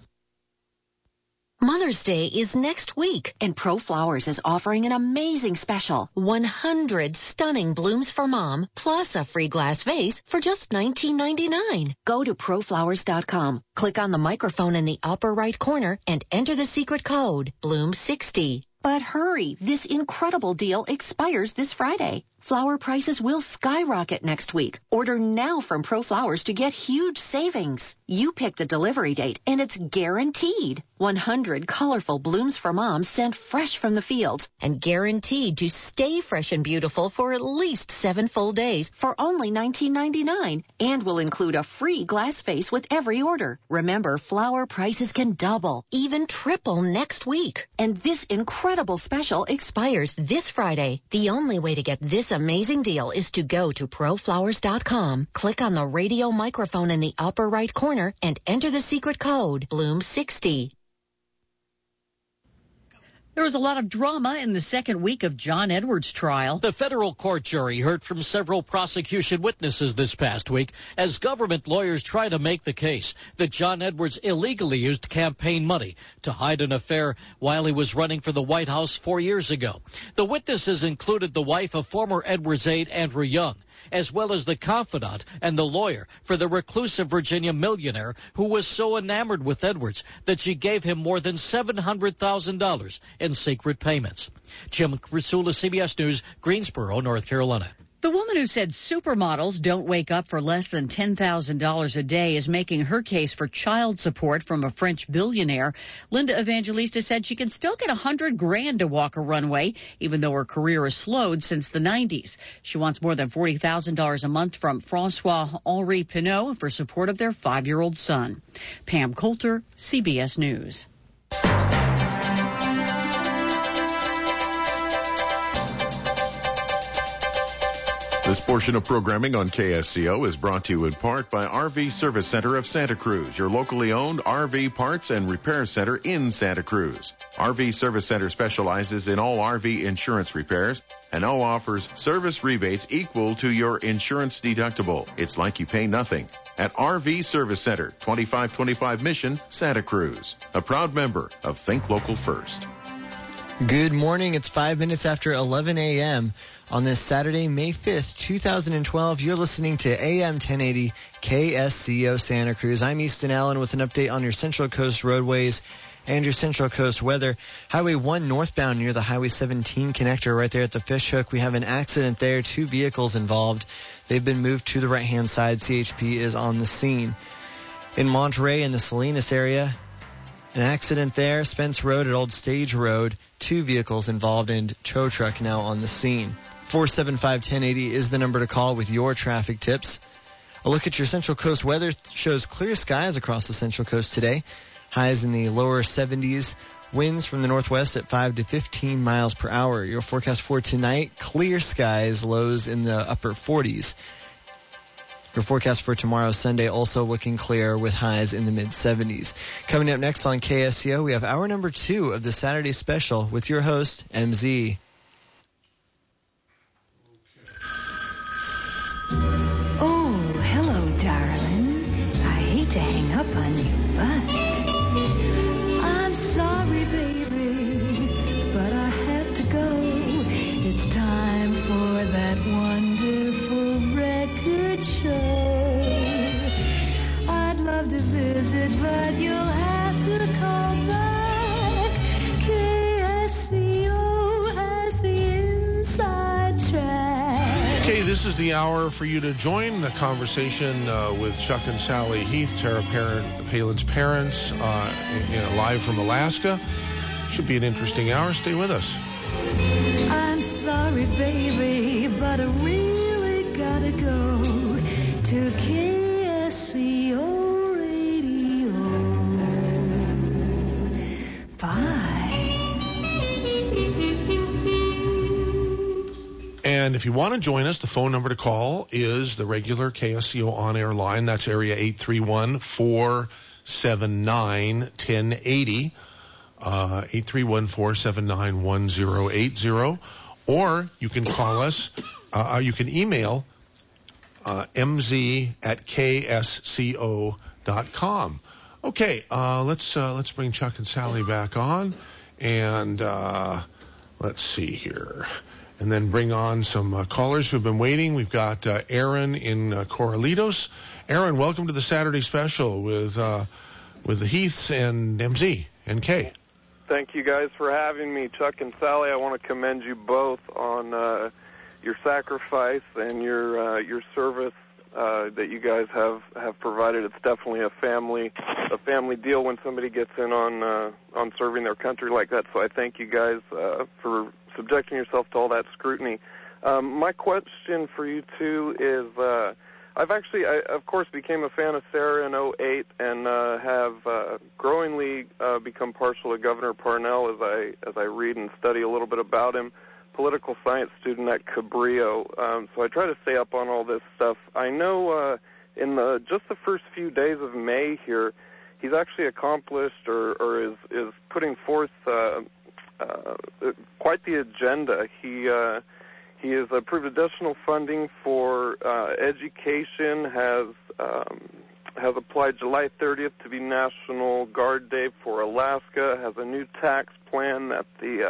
Mother's Day is next week, and ProFlowers is offering an amazing special. one hundred stunning blooms for Mom, plus a free glass vase for just nineteen ninety-nine. Go to proflowers dot com, click on the microphone in the upper right corner, and enter the secret code, bloom sixty. But hurry, this incredible deal expires this Friday. Flower prices will skyrocket next week. Order now from ProFlowers to get huge savings. You pick the delivery date, and it's guaranteed. one hundred colorful blooms for Mom sent fresh from the fields and guaranteed to stay fresh and beautiful for at least seven full days for only nineteen ninety-nine, and will include a free glass vase with every order. Remember, flower prices can double, even triple next week. And this incredible special expires this Friday. The only way to get this amazing deal is to go to proflowers dot com, click on the radio microphone in the upper right corner, and enter the secret code, bloom sixty. There was a lot of drama in the second week of John Edwards' trial. The federal court jury heard from several prosecution witnesses this past week as government lawyers try to make the case that John Edwards illegally used campaign money to hide an affair while he was running for the White House four years ago. The witnesses included the wife of former Edwards aide Andrew Young. as well as the confidant and the lawyer for the reclusive Virginia millionaire who was so enamored with Edwards that she gave him more than seven hundred thousand dollars in secret payments. Jim Krasula, C B S News, Greensboro, North Carolina. The woman who said supermodels don't wake up for less than ten thousand dollars a day is making her case for child support from a French billionaire. Linda Evangelista said she can still get a hundred grand to walk a runway, even though her career has slowed since the nineties. She wants more than forty thousand dollars a month from Francois-Henri Pinault for support of their five-year-old son. Pam Coulter, C B S News. This portion of programming on K S C O is brought to you in part by R V Service Center of Santa Cruz, your locally owned R V parts and repair center in Santa Cruz. R V Service Center specializes in all R V insurance repairs and now offers service rebates equal to your insurance deductible. It's like you pay nothing. At R V Service Center, twenty-five twenty-five Mission, Santa Cruz, a proud member of Think Local First. Good morning. It's five minutes after eleven a.m. on this Saturday, May fifth, two thousand twelve. You're listening to A M ten eighty K S C O Santa Cruz. I'm Easton Allen with an update on your Central Coast roadways and your Central Coast weather. Highway one northbound near the Highway seventeen connector right there at the Fish Hook. We have an accident there. Two vehicles involved. They've been moved to the right-hand side. C H P is on the scene. In Monterey in the Salinas area, an accident there. Spence Road at Old Stage Road. Two vehicles involved and tow truck now on the scene. four seven five, one oh eighty is the number to call with your traffic tips. A look at your Central Coast weather shows clear skies across the Central Coast today. Highs in the lower seventies. Winds from the northwest at five to fifteen miles per hour. Your forecast for tonight, clear skies, lows in the upper forties. Your forecast for tomorrow, Sunday, also looking clear with highs in the mid-seventies. Coming up next on K S C O, we have hour number two of the Saturday Special with your host, M Z. Oh, hello, darling. I hate to hang up on you, but I'm sorry, baby, but I have to go. It's time for that wonderful record show. I'd love to visit, but you'll have to call back. K S C O has the inside track. Okay, this is the hour for you to join the conversation uh, with Chuck and Sally Heath, Tara Parent, Palin's parents, uh, you know, live from Alaska. Should be an interesting hour. Stay with us. I'm sorry, baby, but I really gotta go to K S C O Radio. Bye. And if you want to join us, the phone number to call is the regular K S C O on-air line. That's area eight three one, four seven nine, one zero eight zero. Uh, eight three one, four seven nine, one zero eight zero. Or you can call us, uh, you can email uh, mz at ksco dot com. Okay, uh, let's uh, let's bring Chuck and Sally back on, and uh, let's see here, and then bring on some uh, callers who've been waiting. We've got uh, Aaron in uh, Corralitos. Aaron, welcome to the Saturday Special with uh, with the Heaths and M Z and K. Thank you guys for having me, Chuck and Sally. I want to commend you both on uh, your sacrifice and your uh, your service uh, that you guys have, have provided. It's definitely a family a family deal when somebody gets in on uh, on serving their country like that. So I thank you guys uh, for subjecting yourself to all that scrutiny. Um, my question for you two is. Uh, I've actually, I, of course, became a fan of Sarah in oh eight and uh, have uh, growingly uh, become partial to Governor Parnell as I as I read and study a little bit about him. Political science student at Cabrillo, um, so I try to stay up on all this stuff. I know uh, in the just the first few days of May here, he's actually accomplished or, or is is putting forth uh, uh, quite the agenda. He uh, He has approved additional funding for uh, education, has um, has applied July thirtieth to be National Guard Day for Alaska, has a new tax plan that the uh,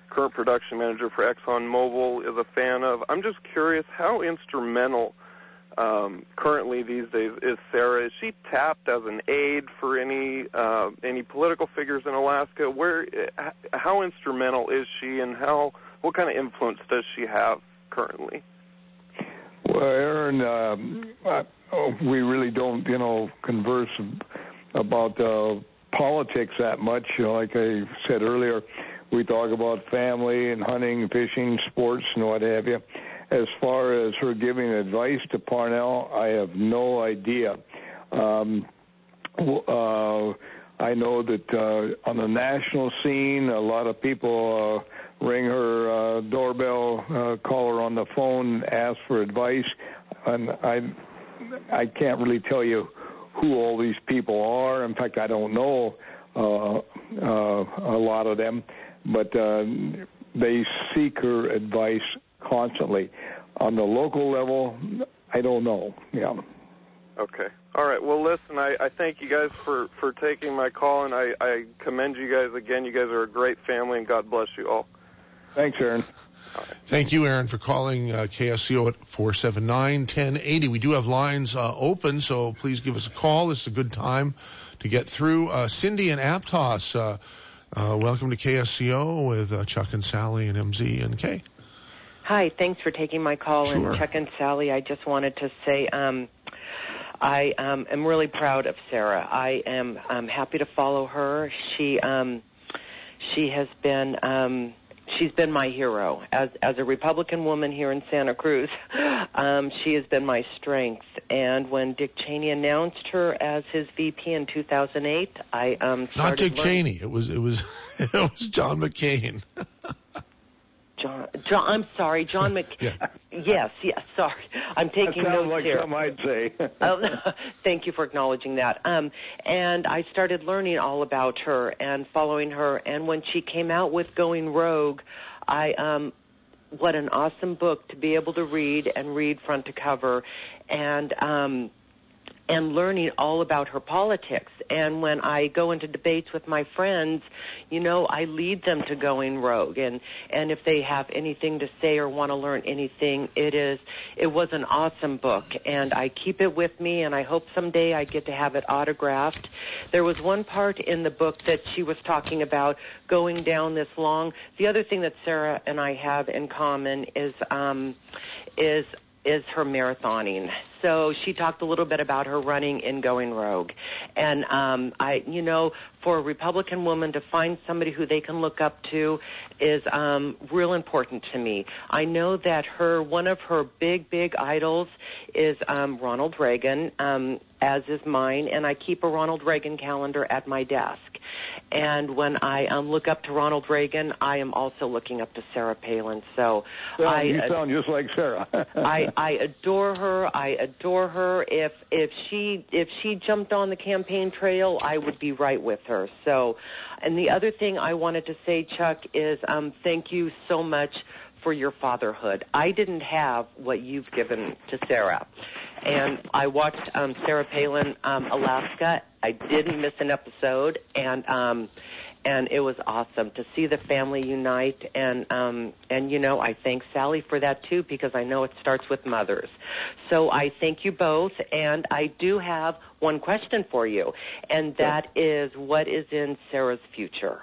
current production manager for ExxonMobil, is a fan of. I'm just curious, how instrumental um, currently these days is Sarah? Is she tapped as an aide for any uh, any political figures in Alaska? Where, how instrumental is she, and how what kind of influence does she have currently? Well, Aaron, um, I, oh, we really don't, you know, converse about uh, politics that much. You know, like I said earlier, we talk about family and hunting, fishing, sports, and what have you. As far as her giving advice to Parnell, I have no idea. Um, uh, I know that uh, on the national scene, a lot of people uh, ring her uh, doorbell, uh, call her on the phone, ask for advice, and I, I can't really tell you who all these people are. In fact, I don't know uh, uh, a lot of them, but uh, they seek her advice constantly. On the local level, I don't know. Yeah. Okay. All right. Well, listen, I, I thank you guys for, for taking my call, and I, I commend you guys again. You guys are a great family, and God bless you all. Thanks, Aaron. Right. Thank you, Aaron, for calling uh, K S C O at four seven nine, one zero eight zero. We do have lines uh, open, so please give us a call. This is a good time to get through. Uh, Cindy and Aptos, uh, uh, welcome to K S C O with uh, Chuck and Sally and M Z and Kay. Hi, thanks for taking my call. Sure. And Chuck and Sally, I just wanted to say um, I um, am really proud of Sarah. I am um, happy to follow her. She um, she has been um, she's been my hero as as a Republican woman here in Santa Cruz. Um, she has been my strength. And when Dick Cheney announced her as his V P in two thousand eight, I um, started not Dick learning. Cheney. It was it was it was John McCain. John, John, I'm sorry, John Mc. Yeah. Yes, yes. Sorry, I'm taking that sounds notes like here. something I'd say. Oh, thank you for acknowledging that. Um, and I started learning all about her and following her. And when she came out with Going Rogue, I um, what an awesome book to be able to read and read front to cover, and um, and learning all about her politics. And when I go into debates with my friends, you know, I lead them to Going Rogue. And, and if they have anything to say or want to learn anything, it is, it was an awesome book. And I keep it with me, and I hope someday I get to have it autographed. There was one part in the book that she was talking about going down this long. The other thing that Sarah and I have in common is, um, is, is her marathoning. So she talked a little bit about her running in Going Rogue. And, um, I, you know, for a Republican woman to find somebody who they can look up to is, um, real important to me. I know that her, one of her big, big idols is, um, Ronald Reagan, um, as is mine. And I keep a Ronald Reagan calendar at my desk. And when I um, look up to Ronald Reagan, I am also looking up to Sarah Palin. So Well, I, you uh, sound just like Sarah. I, I adore her. I adore her. If if she if she jumped on the campaign trail, I would be right with her. So, and the other thing I wanted to say, Chuck, is um, thank you so much for your fatherhood. I didn't have what you've given to Sarah. And I watched um, Sarah Palin, um, Alaska. I didn't miss an episode, and um, and it was awesome to see the family unite. And um, and you know, I thank Sally for that too, because I know it starts with mothers. So I thank you both, and I do have one question for you, and that is, what is in Sarah's future?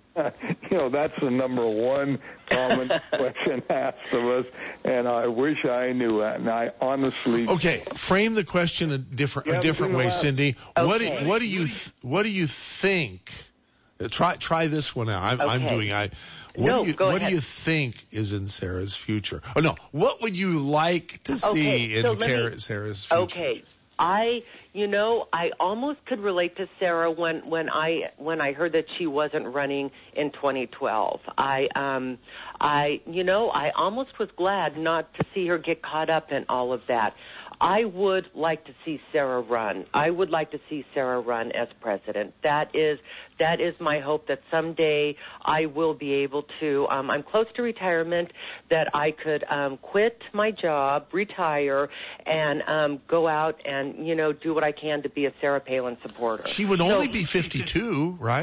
You know, that's the number one common question asked of us, and I wish I knew that. And I honestly Okay, frame the question a different Yeah, a different do way, that. Cindy. What do, Okay. what do you th- what do you think? uh, Try try this one out. I'm, I'm Okay. doing. I. What No, do you go What ahead. do you think is in Sarah's future? Oh no, what would you like to see Okay, so in let Cara- me- Sarah's future? Okay. I, you know, I almost could relate to Sarah when, when I when I heard that she wasn't running in twenty twelve. I, um, I, you know, I almost was glad not to see her get caught up in all of that. I would like to see Sarah run. I would like to see Sarah run as president. That is that is my hope, that someday I will be able to. Um, I'm close to retirement, that I could um, quit my job, retire, and um, go out and, you know, do what I can to be a Sarah Palin supporter. She would only be fifty-two, right?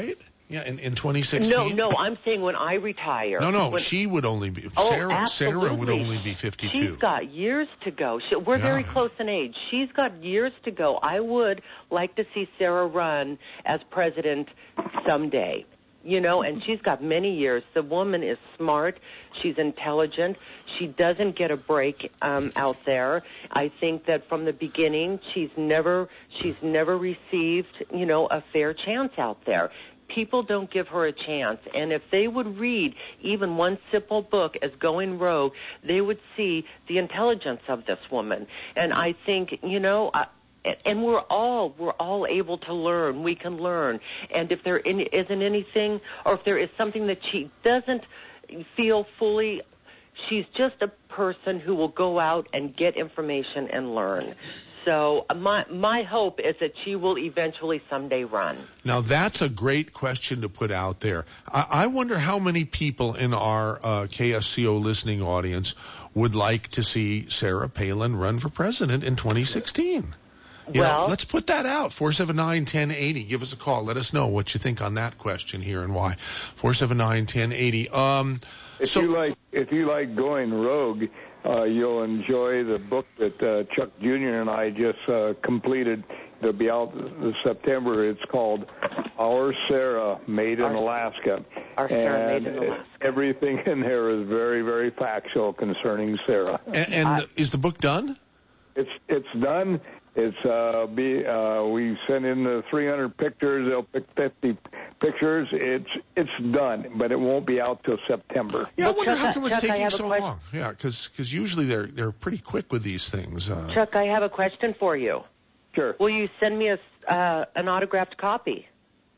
Yeah, in, in twenty sixteen? No, no, I'm saying when I retire. No, no, when, she would only be, oh, Sarah, absolutely. Sarah would only be fifty-two. She's got years to go. She, we're Yeah. very close in age. She's got years to go. I would like to see Sarah run as president someday. You know, and she's got many years. The woman is smart. She's intelligent. She doesn't get a break um, out there. I think that from the beginning, she's never she's never received, you know, a fair chance out there. People don't give her a chance. And if they would read even one simple book as Going Rogue, they would see the intelligence of this woman. And I think, you know, I, and we're all we're all able to learn. We can learn. And if there in, isn't anything, or if there is something that she doesn't feel fully, she's just a person who will go out and get information and learn. So my my hope is that she will eventually someday run. Now, that's a great question to put out there. I, I wonder how many people in our uh, K S C O listening audience would like to see Sarah Palin run for president in twenty sixteen. You well, know, let's put that out. four seven nine, one zero eight zero. Give us a call. Let us know what you think on that question here and why. four seven nine, one zero eight zero. Um, if so, you like, if you like Going Rogue, uh, you'll enjoy the book that uh, Chuck Junior and I just uh, completed. It'll be out this September. It's called Our Sarah Made in Our, Alaska. Our Sarah and Made in Alaska. Everything in there is very, very factual concerning Sarah. And, and uh, is the book done? It's it's done. It's uh, be uh, we send in the three hundred pictures. They'll pick fifty pictures. It's it's done, but it won't be out till September. Yeah, I wonder Chuck, how come it's Chuck, taking so long. Yeah, because usually they're they're pretty quick with these things. Uh, Chuck, I have a question for you. Sure. Will you send me a uh, an autographed copy?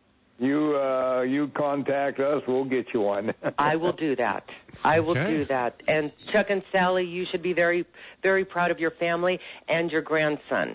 You uh, you contact us, we'll get you one. I will do that. I will Okay. do that. And Chuck and Sally, you should be very very proud of your family and your grandson.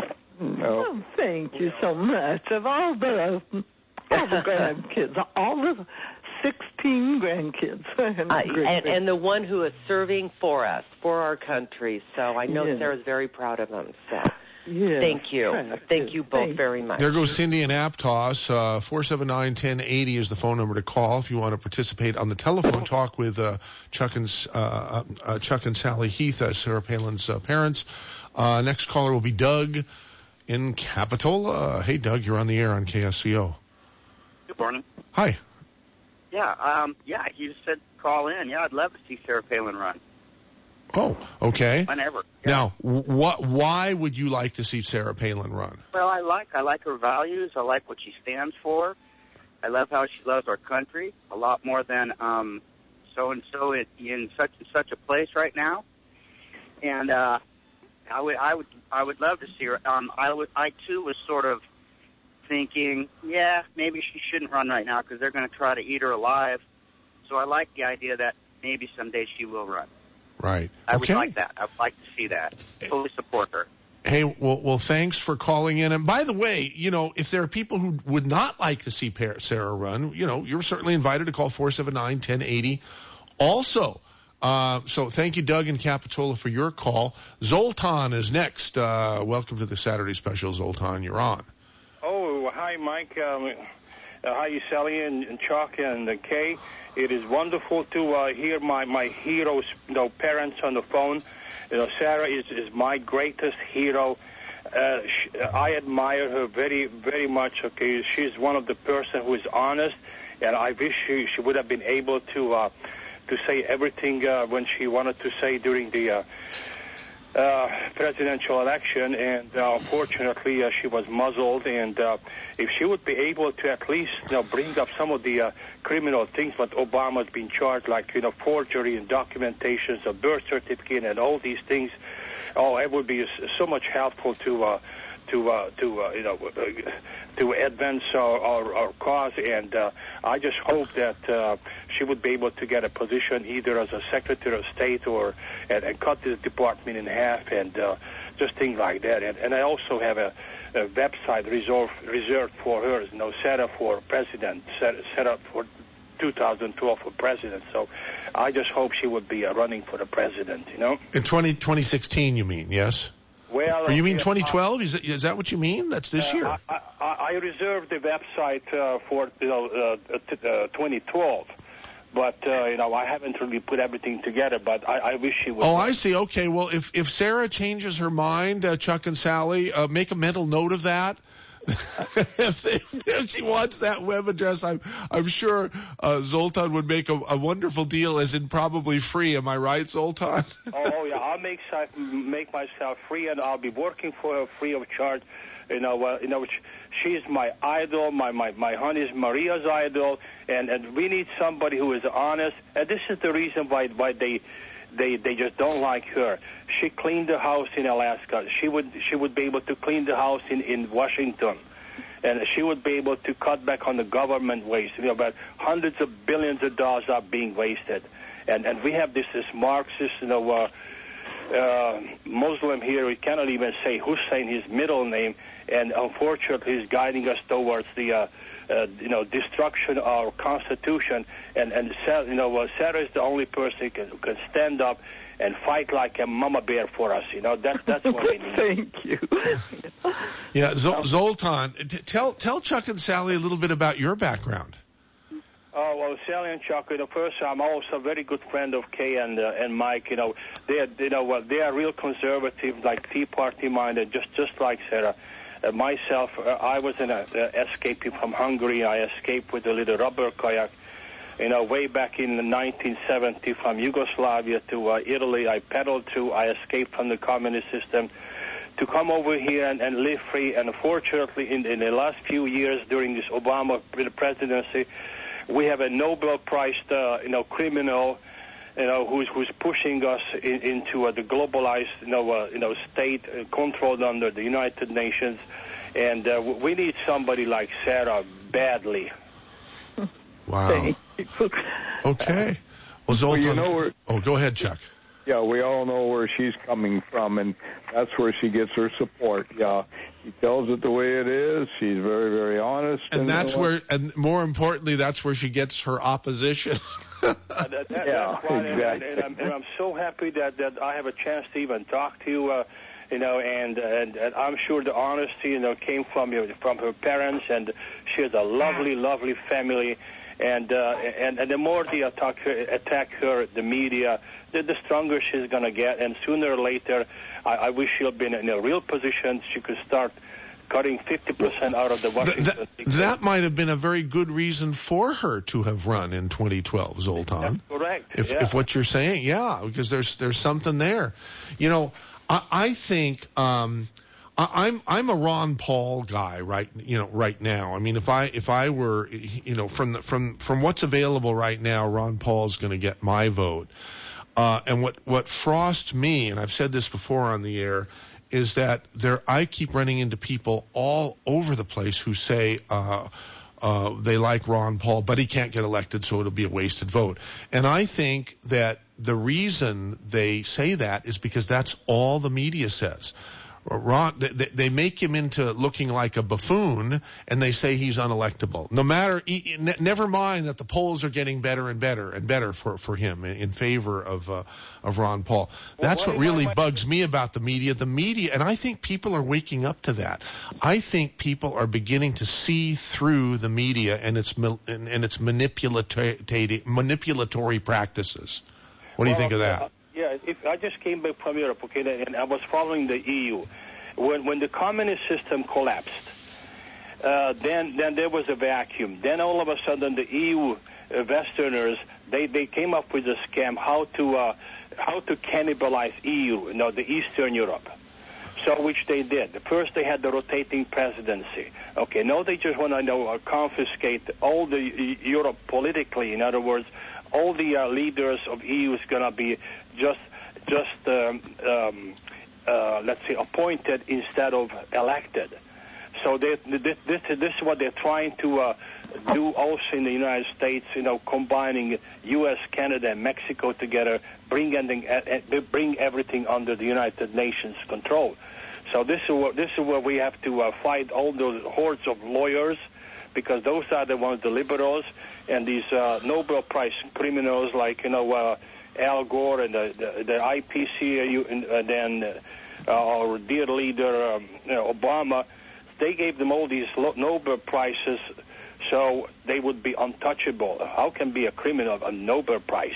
No. Oh, thank you so much. Of all the, all the grandkids, all the sixteen grandkids. And, Uh, and, and the one who is serving for us, for our country. So I know Yes. Sarah's very proud of him. So yes. thank you. Thank you both Thank very much. There goes Cindy in Aptos. Uh, four seven nine, one zero eight zero is the phone number to call if you want to participate on the telephone talk with uh, Chuck and uh, uh, Chuck and Sally Heath, uh, Sarah Palin's uh, parents. Uh, next caller will be Doug in Capitola. Uh, hey, Doug, you're on the air on K S C O. Good morning. Hi. Yeah, um, yeah, you just said call in. Yeah, I'd love to see Sarah Palin run. Oh, okay. Whenever. Now, what? Why would you like to see Sarah Palin run? Well, I like I like her values. I like what she stands for. I love how she loves our country a lot more than um, so and so in, in such and such a place right now. And uh, I would I would I would love to see her. Um, I would I too was sort of thinking, yeah, maybe she shouldn't run right now because they're going to try to eat her alive. So I like the idea that maybe someday she will run. Right. I okay. would like that. I would like to see that. Fully support her. Hey, well, well, thanks for calling in. And by the way, you know, if there are people who would not like to see Sarah run, you know, you're certainly invited to call four seven nine, one zero eight zero. Also, uh, so thank you, Doug and Capitola, for your call. Zoltan is next. Uh, welcome to the Saturday Special, Zoltan. You're on. Oh, hi, Mike. Um, uh, hi, Sally and, and Chuck and uh, Kay. It is wonderful to uh, hear my, my heroes, you know, parents on the phone. You know, Sarah is, is my greatest hero. Uh, she, I admire her very, very much. Okay, she's one of the person who is honest, and I wish she, she would have been able to uh, to say everything uh, when she wanted to say during the uh, uh, presidential election. And uh, unfortunately, uh, she was muzzled. And uh, if she would be able to at least, you know, bring up some of the uh, criminal things that Obama's been charged, like, you know, forgery and documentations of birth certificate and all these things, oh, it would be so much helpful to uh, to uh, to uh, you know uh, to advance our, our, our cause. And uh, I just hope that uh, she would be able to get a position either as a Secretary of State or and, and cut this department in half and uh, just things like that. And, and I also have a, a website reserved reserved for her, you know, set up for president, set, set up for two thousand twelve for president. So I just hope she would be uh, running for the president, you know. In twenty, twenty sixteen, you mean, yes? Well, Or you mean uh, twenty twelve? Is, it, is that what you mean? That's this uh, year. I, I, I reserved the website uh, for you know uh, t- uh, twenty twelve, but uh, you know I haven't really put everything together. But I, I wish she would. Oh, I see. Okay, well, if if Sarah changes her mind, uh, Chuck and Sally, uh, make a mental note of that. if, they, if she wants that web address, I'm I'm sure uh, Zoltan would make a, a wonderful deal, as in probably free. Am I right, Zoltan? oh yeah, I'll make si- make myself free, and I'll be working for her free of charge. You know, uh, you know, she, she's my idol. My my my honey's Maria's idol, and and we need somebody who is honest. And this is the reason why why they. They they just don't like her. She cleaned the house in Alaska. She would she would be able to clean the house in, in Washington, and she would be able to cut back on the government waste. You know, about hundreds of billions of dollars are being wasted, and and we have this this Marxist, you know, uh, uh, Muslim here. We cannot even say Hussein, his middle name, and unfortunately, he's guiding us towards the. Uh, Uh, you know, destruction of our Constitution, and and Sarah, you know, uh, Sarah is the only person who can, who can stand up and fight like a mama bear for us. You know, that's that's what we need. Thank you. Yeah, Zol- Zoltan, t- tell tell Chuck and Sally a little bit about your background. Oh well, Sally and Chuck. You know, first I'm also a very good friend of Kay and uh, and Mike. You know, they are, you know, well, they are real conservative, like Tea Party minded, just just like Sarah. Uh, myself, uh, I was an uh, escapee from Hungary. I escaped with a little rubber kayak, you know, way back in nineteen seventy from Yugoslavia to uh, Italy. I paddled through. I escaped from the communist system to come over here and, and live free. And fortunately, in, in the last few years during this Obama presidency, we have a Nobel Prize, uh, you know, criminal, you know, who's who's pushing us in, into uh, the globalized, you know, uh, you know, state uh, controlled under the United Nations, and uh, we need somebody like Sarah badly. Wow. Okay. Well, Zoltan. Well, you know where, oh, go ahead, Chuck. Yeah, we all know where she's coming from, and that's where she gets her support. Yeah, she tells it the way it is. She's very, very honest. And, and that's uh, where, and more importantly, that's where she gets her opposition. that, that, yeah, that's right. exactly. And, and, I'm, and I'm so happy that, that I have a chance to even talk to you, uh, you know, and, and and I'm sure the honesty, you know, came from your, from her parents, and she has a lovely, lovely family. And, uh, and and the more they attack her, attack her, the media, the, the stronger she's going to get. And sooner or later, I, I wish she'll be in a, in a real position. She could start cutting fifty percent out of the Washington. That, that might have been a very good reason for her to have run in twenty twelve, Zoltan. That's correct. If, yeah. if what you're saying, yeah, because there's there's something there. You know, I, I think. Um, I'm I'm a Ron Paul guy right you know right now. I mean if I if I were you know from the, from from what's available right now, Ron Paul's going to get my vote. Uh, and what what frosts me, and I've said this before on the air, is that there I keep running into people all over the place who say uh, uh, they like Ron Paul, but he can't get elected, so it'll be a wasted vote. And I think that the reason they say that is because that's all the media says. Ron, they, they make him into looking like a buffoon, and they say he's unelectable. No matter, never mind that the polls are getting better and better and better for, for him in, in favor of uh, of Ron Paul. That's well, what, what really bugs me about the media. The media, and I think people are waking up to that. I think people are beginning to see through the media and its and, and its manipulatory manipulatory practices. What do you well, think of that? Uh, Yeah, if I just came back from Europe, okay, and I was following the E U. When when the communist system collapsed, uh, then then there was a vacuum. Then all of a sudden, the E U uh, Westerners they, they came up with a scam how to uh, how to cannibalize E U, you know, the Eastern Europe. So which they did. First they had the rotating presidency. Okay, now they just want to you know uh, confiscate all the uh, Europe politically. In other words, all the uh, leaders of E U is going to be just, just um, um, uh, let's say, appointed instead of elected. So they, this, this, this is what they're trying to uh, do also in the United States, you know, combining U S, Canada, and Mexico together, bring, ending, uh, bring everything under the United Nations control. So this is what, this is where we have to uh, fight all those hordes of lawyers, because those are the ones, the liberals, and these uh, Nobel Prize criminals like, you know, uh, Al Gore and the, the, the I P C, uh, and then our dear leader um, you know, Obama, they gave them all these Nobel Prizes so they would be untouchable. How can be a criminal a Nobel Prize?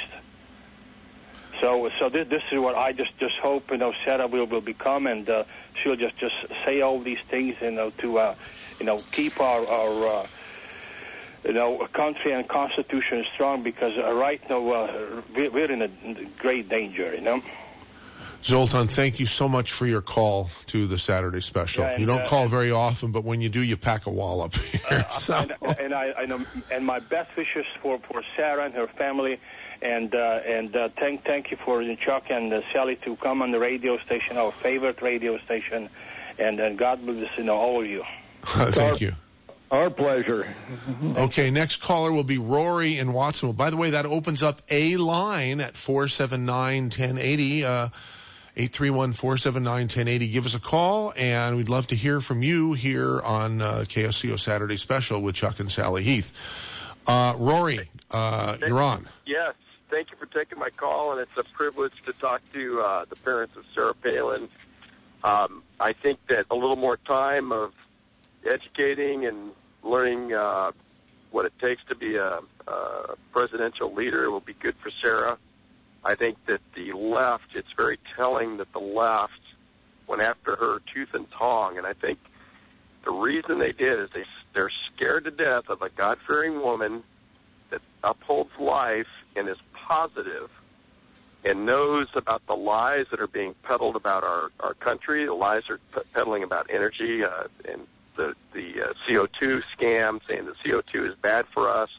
So, so this, this is what I just, just hope, you know, Sarah will, will become, and uh, she'll just, just say all these things, you know, to, uh, you know, keep our, our uh, you know, country and constitution strong, because uh, right now uh, we're, we're in a great danger, you know. Zoltan, thank you so much for your call to the Saturday special. Yeah, and, you don't uh, call very often, but when you do, you pack a wallop here. Uh, so. and, and I, I know, and my best wishes for, for Sarah and her family. And uh, and uh, thank thank you for Chuck and uh, Sally to come on the radio station, our favorite radio station, and, and God bless you know all of you. Thank our, you. Our pleasure. Okay, next caller will be Rory in Watsonville. By the way, that opens up a line at four seven nine, one zero eight zero, uh, eight three one, four seven nine, one zero eight zero. Give us a call, and we'd love to hear from you here on uh, K S C O Saturday Special with Chuck and Sally Heath. Uh, Rory, uh, you're on. Yes. Thank you for taking my call, and it's a privilege to talk to uh, the parents of Sarah Palin. Um, I think that a little more time of educating and learning uh, what it takes to be a, a presidential leader will be good for Sarah. I think that the left, it's very telling that the left went after her tooth and tong, and I think the reason they did is they, they're scared to death of a God-fearing woman that upholds life and is positive and knows about the lies that are being peddled about our, our country. The lies are p- peddling about energy uh, and the, the uh, C O two scam, saying the C O two is bad for us,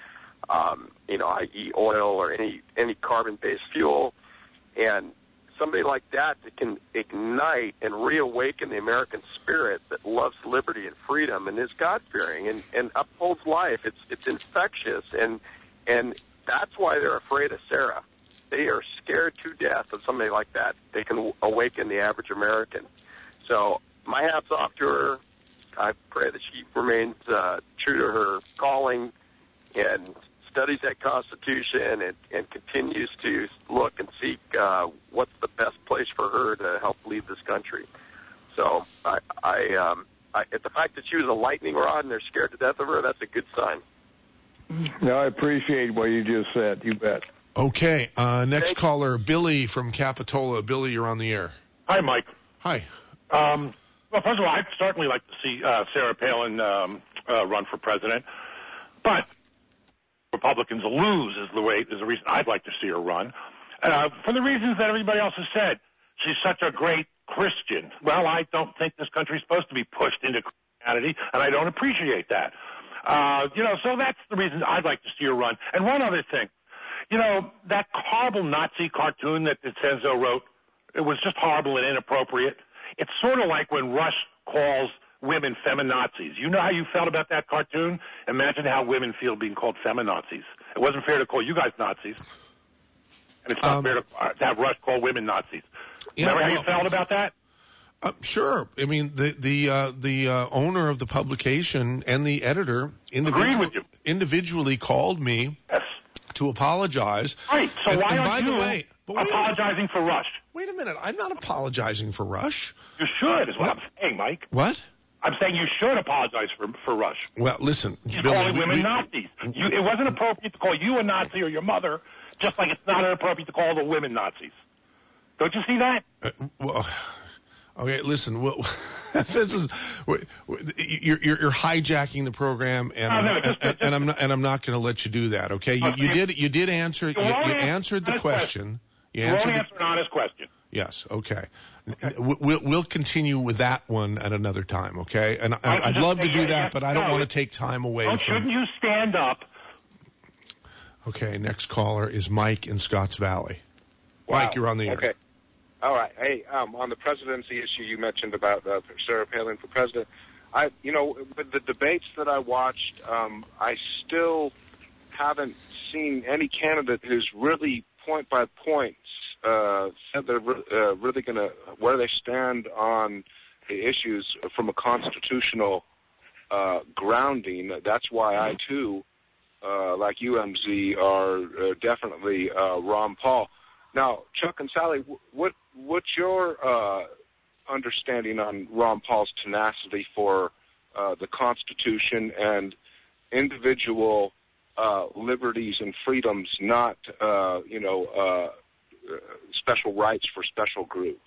um, you know, that is oil or any, any carbon-based fuel. And somebody like that that can ignite and reawaken the American spirit that loves liberty and freedom and is God-fearing and, and upholds life. It's, it's infectious, and and that's why they're afraid of Sarah. They are scared to death of somebody like that. They can awaken the average American. So my hat's off to her. I pray that she remains uh, true to her calling and studies that Constitution and, and continues to look and seek uh, what's the best place for her to help lead this country. So I, I, um, I, the fact that she was a lightning rod and they're scared to death of her, that's a good sign. No, I appreciate what you just said. You bet. Okay, uh, next caller, Billy from Capitola. Billy, you're on the air. Hi, Mike. Hi. Um, well, first of all, I'd certainly like to see uh, Sarah Palin um, uh, run for president, but Republicans lose is the way is the reason I'd like to see her run, uh, for the reasons that everybody else has said. She's such a great Christian. Well, I don't think this country is supposed to be pushed into Christianity, and I don't appreciate that. Uh, you know, so that's the reason I'd like to see her run. And one other thing, you know, that horrible Nazi cartoon that Vincenzo wrote, it was just horrible and inappropriate. It's sort of like when Rush calls women feminazis. You know how you felt about that cartoon? Imagine how women feel being called feminazis. It wasn't fair to call you guys Nazis, and it's not um, fair to, uh, to have Rush call women Nazis. Yeah, Remember well, how you felt about that? Uh, sure. I mean, the the uh, the uh, owner of the publication and the editor individu- with you. individually called me yes. to apologize. Right. So and, why and aren't by you the way, but wait apologizing for Rush? Wait a minute. I'm not apologizing for Rush. You should, is what, what? I'm saying, Mike. What? I'm saying you should apologize for for Rush. Well, listen. He's Billy, calling we, women we, Nazis. You, it wasn't appropriate to call you a Nazi or your mother, just like it's not inappropriate to call the women Nazis. Don't you see that? Uh, well, okay, listen. Well, this is you're, you're, you're hijacking the program, and, no, no, and, just, and, just, and I'm not and I'm not going to let you do that. Okay, you, you did you did answer you, you answered the question. You answered the, an honest question. Yes. Okay. okay. We'll we'll continue with that one at another time. Okay. And I, I'd love to do that, yes, but I don't no, want to take time away. Oh, from... Shouldn't you stand up? Okay. Next caller is Mike in Scotts Valley. Wow. Mike, you're on the air. Okay. All right. Hey, um, on the presidency issue you mentioned about uh, Sarah Palin for president, I, you know, with the debates that I watched, um, I still haven't seen any candidate who's really point by point uh, said they're uh, really going to where they stand on the issues from a constitutional uh, grounding. That's why I too, uh, like you, M Z, are uh, definitely uh, Ron Paul. Now, Chuck and Sally, what what's your uh, understanding on Ron Paul's tenacity for uh, the Constitution and individual uh, liberties and freedoms, not, uh, you know, uh, special rights for special groups.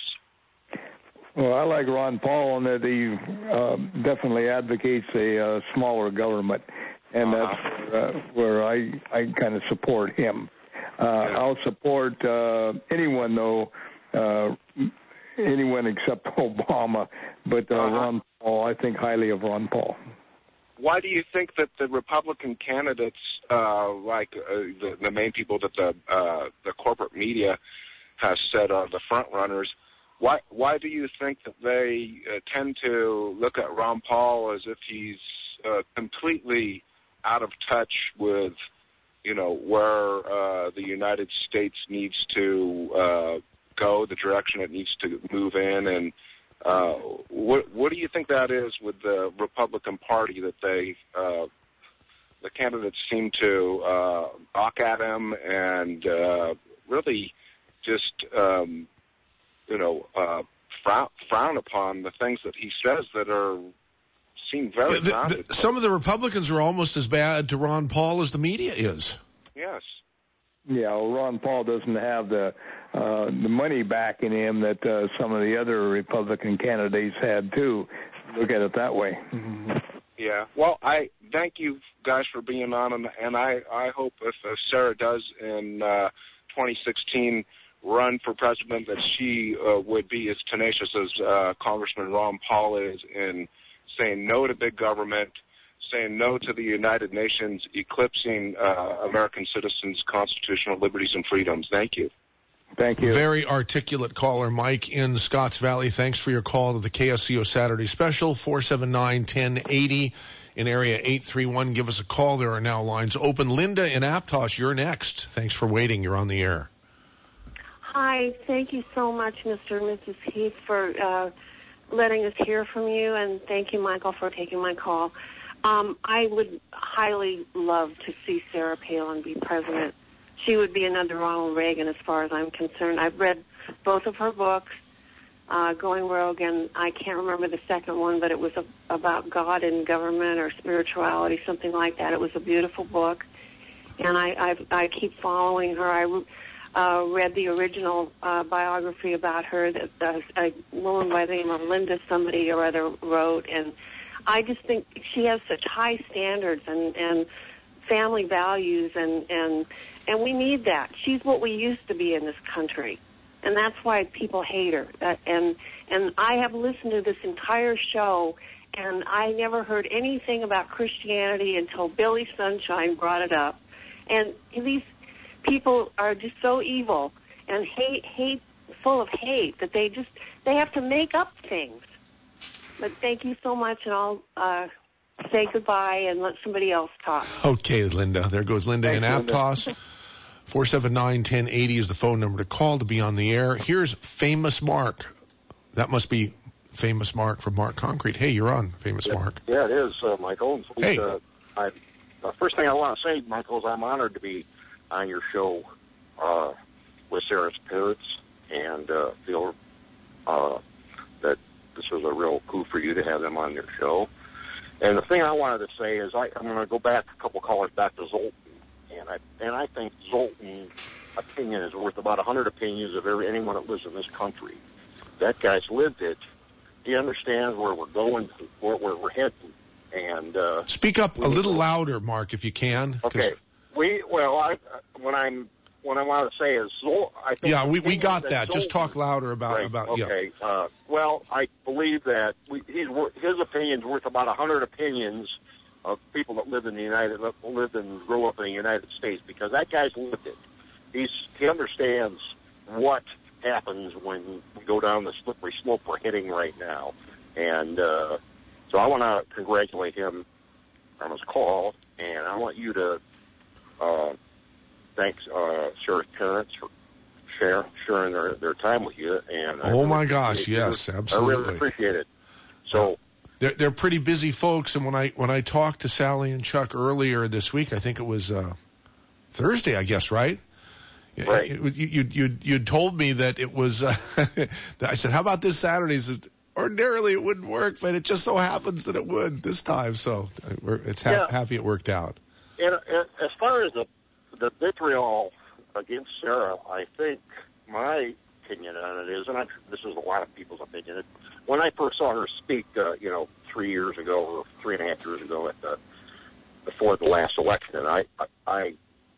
Well, I like Ron Paul in that he uh, definitely advocates a uh, smaller government, and uh-huh. that's uh, where I, I kind of support him. Uh, I'll support uh, anyone, though, uh, anyone except Obama, but uh, uh-huh. Ron Paul, I think highly of Ron Paul. Why do you think that the Republican candidates, uh, like uh, the, the main people that the uh, the corporate media has said are the front runners, why why do you think that they uh, tend to look at Ron Paul as if he's uh, completely out of touch with, you know, where uh, the United States needs to uh, go, the direction it needs to move in, and uh, what what do you think that is with the Republican Party that they uh, the candidates seem to uh, balk at him and uh, really just um, you know uh, frown, frown upon the things that he says that are seem very the, the, some of the Republicans are almost as bad to Ron Paul as the media is. Yes. Yeah, well, Ron Paul doesn't have the uh, the money backing him that uh, some of the other Republican candidates had too. Look at it that way. Mm-hmm. Yeah. Well, I thank you guys for being on, and, and I I hope if uh, Sarah does in uh, twenty sixteen run for president that she uh, would be as tenacious as uh, Congressman Ron Paul is in saying no to big government, saying no to the United Nations eclipsing uh, American citizens' constitutional liberties and freedoms. Thank you. Thank you. Very articulate caller, Mike in Scotts Valley. Thanks for your call to the K S C O Saturday Special, four seven nine, one zero eight zero in area eight three one. Give us a call. There are now lines open. Linda in Aptos, you're next. Thanks for waiting. You're on the air. Hi. Thank you so much, Mister and Missus Heath, for uh, letting us hear from you, and thank you, Michael, for taking my call. Um, I would highly love to see Sarah Palin be president. She would be another Ronald Reagan as far as I'm concerned. I've read both of her books, uh, Going Rogue, and I can't remember the second one, but it was a, about God and government or spirituality, something like that. It was a beautiful book, and I, I've, I keep following her. I uh, read the original uh, biography about her that uh, a woman by the name of Linda somebody or other wrote, and I just think she has such high standards and, and family values, and, and and we need that. She's what we used to be in this country, and that's why people hate her. Uh, and and I have listened to this entire show, and I never heard anything about Christianity until Billy Sunshine brought it up. And these people are just so evil and hate hate full of hate that they just they have to make up things. But thank you so much, and I'll uh, say goodbye and let somebody else talk. Okay, Linda. There goes Linda Thanks, in Aptos. four seven nine, one zero eight zero is the phone number to call to be on the air. Here's Famous Mark. That must be Famous Mark from Mark Concrete. Hey, you're on, Famous yeah, Mark. Yeah, it is, uh, Michael. Hey. Uh, I, the first thing I want to say, Michael, is I'm honored to be on your show uh, with Sarah's parents, and uh, feel uh, that this was a real coup for you to have them on your show. And the thing I wanted to say is I, I'm going to go back a couple callers back to Zoltan, and I and I think Zoltan's opinion is worth about a hundred opinions of every anyone that lives in this country. That guy's lived it. He understands where we're going, where, where we're heading. And uh, speak up a little louder, Mark, if you can. Okay. We well, I when I'm. What I want to say is, I think yeah, we we got that. that. Zoltan, Just talk louder about right, about okay. yeah. Uh, well, I believe that we, he's his opinion's worth about a hundred opinions of people that live in the United, that live and grow up in the United States, because that guy's lived it. He's he understands what happens when we go down the slippery slope we're hitting right now, and uh, so I want to congratulate him on his call, and I want you to. Uh, Thanks, uh, Sarah's parents for share, sharing their, their time with you. And oh really my gosh, yes, it. absolutely. I really appreciate it. So they're they're pretty busy folks, and when I when I talked to Sally and Chuck earlier this week, I think it was uh, Thursday, I guess, right? Right. You you you you told me that it was. Uh, I said, "How about this Saturday?" ordinarily it wouldn't work, but it just so happens that it would this time. So we're, it's ha- Yeah. happy it worked out. And, and as far as the the vitriol against Sarah, I think my opinion on it is, and I, this is a lot of people's opinion. It, when I first saw her speak, uh, you know, three years ago or three and a half years ago at the before the last election, and I I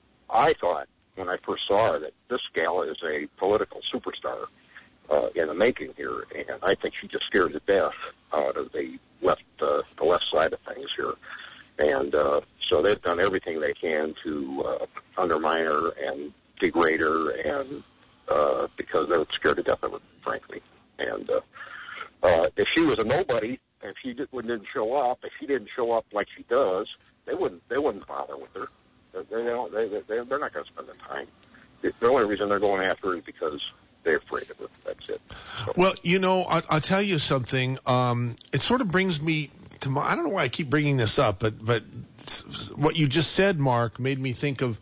I thought when I first saw her that this gal is a political superstar uh, in the making here, and I think she just scared to death out of the left uh, the left side of things here. And uh, so they've done everything they can to uh, undermine her and degrade her, and uh, because they're scared to death of her, frankly. And uh, uh, if she was a nobody, if she did, didn't show up, if she didn't show up like she does, they wouldn't they wouldn't bother with her. They, they don't, they, they, they're not going to spend the time. The only reason they're going after her is because they're afraid of her. That's it. So. Well, you know, I, I'll tell you something. Um, it sort of brings me to my, I don't know why I keep bringing this up, but but what you just said, Mark, made me think of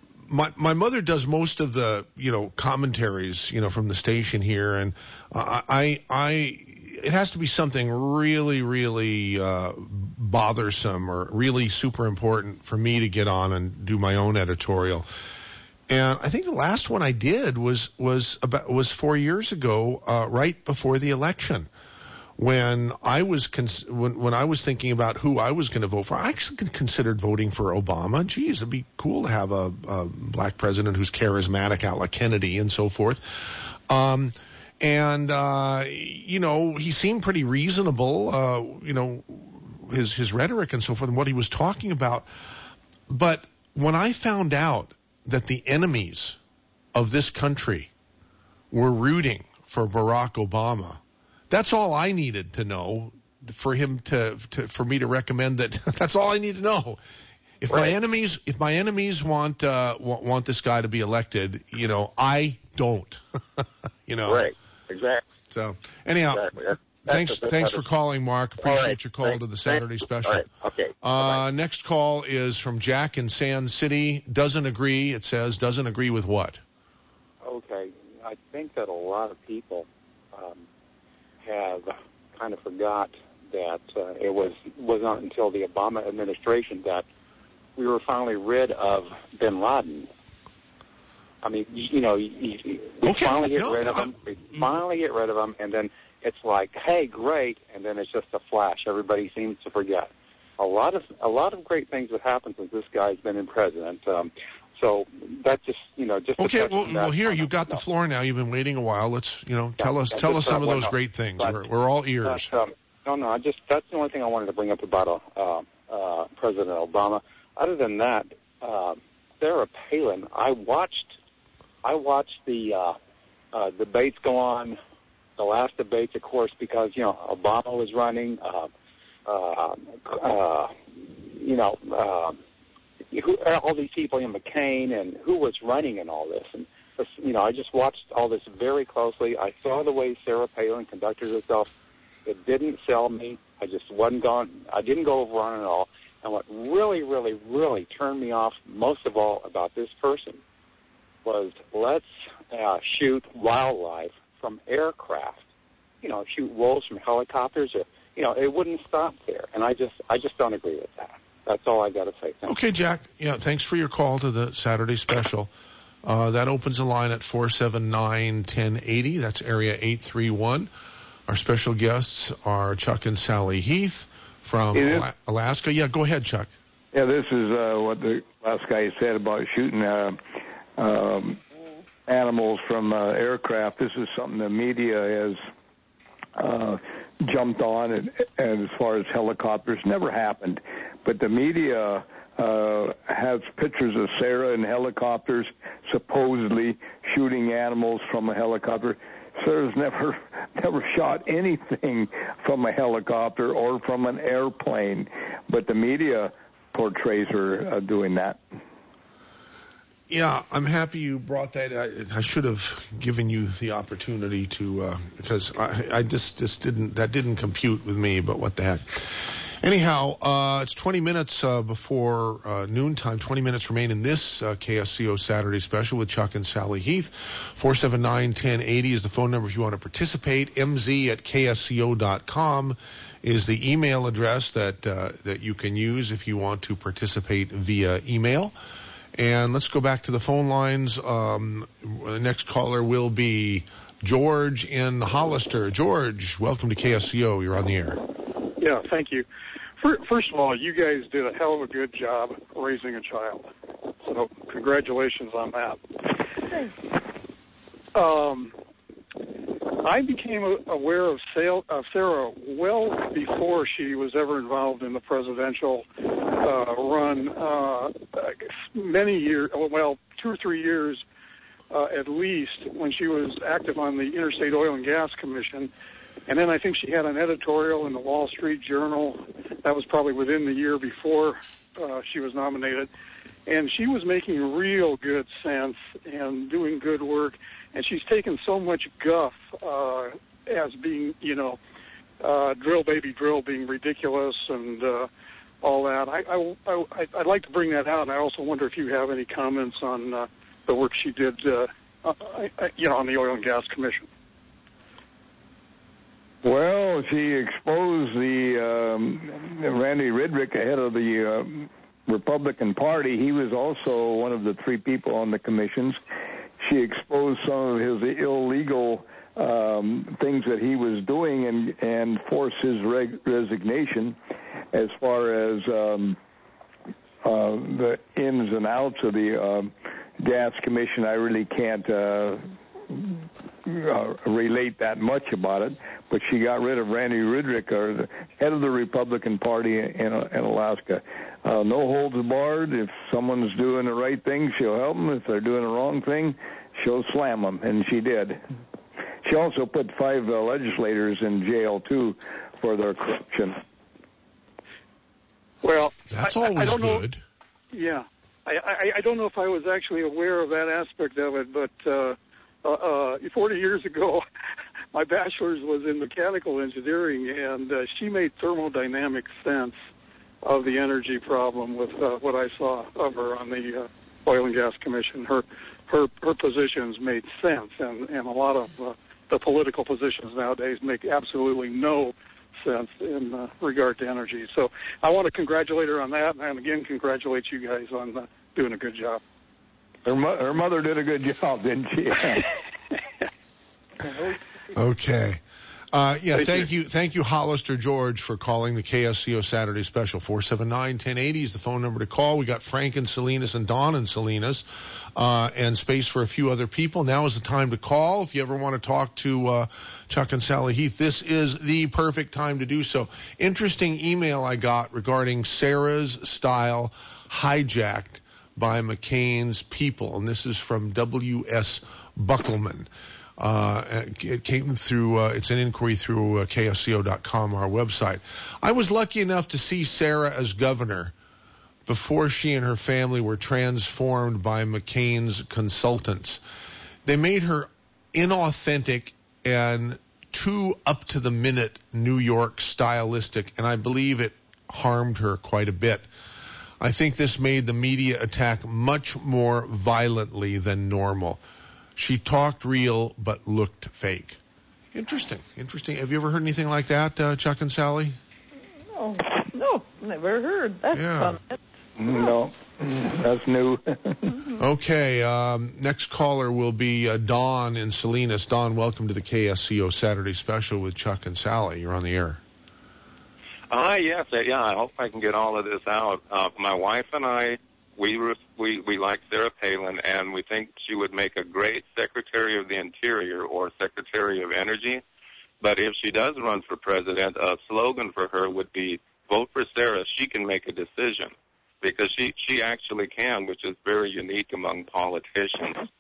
my my mother does most of the, you know, commentaries, you know, from the station here, and uh, I I it has to be something really really uh, bothersome or really super important for me to get on and do my own editorial. And I think the last one I did was was about was four years ago, uh, right before the election, when I was cons- when when I was thinking about who I was going to vote for. I actually considered voting for Obama. Geez, it'd be cool to have a, a black president who's charismatic, out like Kennedy and so forth. Um, and uh, you know, he seemed pretty reasonable. Uh, you know, his his rhetoric and so forth, and what he was talking about. But when I found out that the enemies of this country were rooting for Barack Obama, that's all I needed to know for him to, to for me to recommend that. That's all I need to know. If right. my enemies, if my enemies want, uh, want want this guy to be elected, you know, I don't. you know. Right. Exactly. So anyhow, exactly. That's, that's thanks a, that's thanks for calling, Mark. Appreciate right. your call thanks. to the Saturday thanks. special. All right. Okay. Uh, next call is from Jack in Sand City. Doesn't agree. It says doesn't agree with what? Okay, I think that a lot of people um, have kind of forgot that uh, it was was not until the Obama administration that we were finally rid of Bin Laden. I mean, you, you know, you, you, we okay. finally get no, rid of I'm, him. We finally get rid of him, and then it's like, hey, great, and then it's just a flash. Everybody seems to forget. A lot of a lot of great things have happened since this guy's been in president. Um, so that just, you know, just okay. Well, that, well, here you got the floor now. You've been waiting a while. Let's, you know, tell yeah, us yeah, tell us some of those no, great things. but, We're, we're all ears. But, um, no, no, I just that's the only thing I wanted to bring up about uh, uh, President Obama. Other than that, uh, Sarah Palin, I watched. I watched the uh, uh, debates go on, the last debates, of course, because, you know, Obama was running, uh, uh, uh, you know, uh, who, all these people, in McCain, and who was running and all this. And, you know, I just watched all this very closely. I saw the way Sarah Palin conducted herself. It didn't sell me. I just wasn't going, I didn't go over on it at all. And what really, really, really turned me off most of all about this person was let's uh, shoot wildlife from aircraft, you know, shoot wolves from helicopters. Or, you know, it wouldn't stop there. And I just I just don't agree with that. That's all I got to say. Thank okay, you. Jack. Yeah, thanks for your call to the Saturday special. Uh, that opens a line at four seven nine, one zero eight zero. That's area eight three one. Our special guests are Chuck and Sally Heath from Ala- Alaska. Yeah, go ahead, Chuck. Yeah, this is uh, what the last guy said about shooting uh, um, animals from uh, aircraft. This is something the media has uh, jumped on, and, and as far as helicopters, never happened. But the media uh, has pictures of Sarah in helicopters, supposedly shooting animals from a helicopter. Sarah's never, never shot anything from a helicopter or from an airplane, but the media portrays her uh, doing that. Yeah, I'm happy you brought that. I, I should have given you the opportunity to, uh, because I, I just, just didn't, that didn't compute with me, but what the heck. Anyhow, uh, it's twenty minutes uh, before uh, noontime. twenty minutes remain in this uh, K S C O Saturday special with Chuck and Sally Heath. four seven nine, one zero eight zero is the phone number if you want to participate. M Z at K S C O dot com is the email address that uh, that you can use if you want to participate via email. And let's go back to the phone lines. Um, the next caller will be George in Hollister. George, welcome to K S C O. You're on the air. Yeah, thank you. First of all, you guys did a hell of a good job raising a child. So congratulations on that. Thanks. Um, I became aware of Sarah well before she was ever involved in the presidential uh, run. Uh, many years, well, two or three years uh, at least, when she was active on the Interstate Oil and Gas Commission. And then I think she had an editorial in the Wall Street Journal. That was probably within the year before uh, she was nominated. And she was making real good sense and doing good work. And she's taken so much guff uh, as being, you know, uh, drill, baby, drill being ridiculous and uh, all that. I, I, I, I'd like to bring that out. And I also wonder if you have any comments on uh, the work she did, uh, uh, you know, on the Oil and Gas Commission. Well, she exposed the um, Randy Ridrick ahead of the uh, Republican Party. He was also one of the three people on the commissions. She exposed some of his illegal um, things that he was doing and, and forced his reg- resignation. As far as um, uh, the ins and outs of the um, Gas Commission, I really can't uh, uh, relate that much about it. But she got rid of Randy Ridrick, or the head of the Republican Party in, in Alaska. Uh, no holds barred. If someone's doing the right thing, she'll help them. If they're doing the wrong thing, she'll slam them, and she did. She also put five uh, legislators in jail, too, for their corruption. Well, that's I, always I don't good. Know, yeah. I, I, I don't know if I was actually aware of that aspect of it, but uh, uh, uh, forty years ago, my bachelor's was in mechanical engineering, and uh, she made thermodynamic sense of the energy problem with uh, what I saw of her on the uh, Oil and Gas Commission. Her her her positions made sense, and, and a lot of uh, the political positions nowadays make absolutely no sense in uh, regard to energy. So I want to congratulate her on that, and again, congratulate you guys on uh, doing a good job. Her, mo- her mother did a good job, didn't she? Okay. Uh, yeah, Thank thank you. you. Thank you, Hollister George, for calling the K S C O Saturday Special. four seven nine, one zero eight zero is the phone number to call. We got Frank in Salinas and Don in Salinas, uh, and space for a few other people. Now is the time to call. If you ever want to talk to uh, Chuck and Sally Heath, this is the perfect time to do so. Interesting email I got regarding Sarah's style hijacked by McCain's people, and this is from W S Buckleman. Uh, it came through, uh, it's an inquiry through uh, K S C O dot com, our website. I was lucky enough to see Sarah as governor before she and her family were transformed by McCain's consultants. They made her inauthentic and too up-to-the-minute New York stylistic, and I believe it harmed her quite a bit. I think this made the media attack much more violently than normal. She talked real but looked fake. Interesting. Interesting. Have you ever heard anything like that, uh, Chuck and Sally? No, no, never heard. That's Yeah. fun. No, that's new. Okay. Um, next caller will be uh, Don in Salinas. Don, welcome to the K S C O Saturday Special with Chuck and Sally. You're on the air. Ah, yes, uh, yeah. I hope I can get all of this out. Uh, my wife and I, we re- we we like Sarah Palin, and we think she would make a great Secretary of the Interior or Secretary of Energy. But if she does run for president, a slogan for her would be "Vote for Sarah. She can make a decision," because she she actually can, which is very unique among politicians.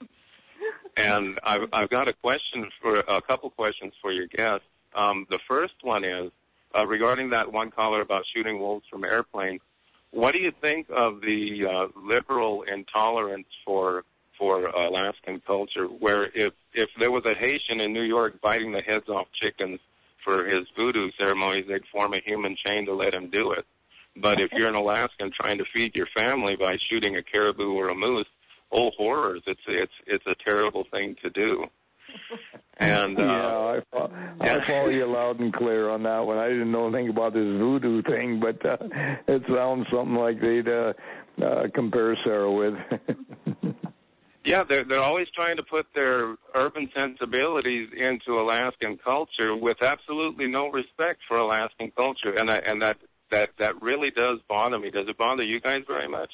And I've I've got a question for a couple questions for your guests. Um, the first one is uh, regarding that one caller about shooting wolves from airplanes. What do you think of the uh, liberal intolerance for for Alaskan culture, where if if there was a Haitian in New York biting the heads off chickens for his voodoo ceremonies, they'd form a human chain to let him do it. But if you're an Alaskan trying to feed your family by shooting a caribou or a moose, oh horrors! It's it's it's a terrible thing to do. And uh, yeah, I, fo- I follow you loud and clear on that one. I didn't know anything about this voodoo thing, but uh, it sounds something like they'd uh, uh, compare Sarah with. Yeah, they're they're always trying to put their urban sensibilities into Alaskan culture with absolutely no respect for Alaskan culture, and I, and that that that really does bother me. Does it bother you guys very much?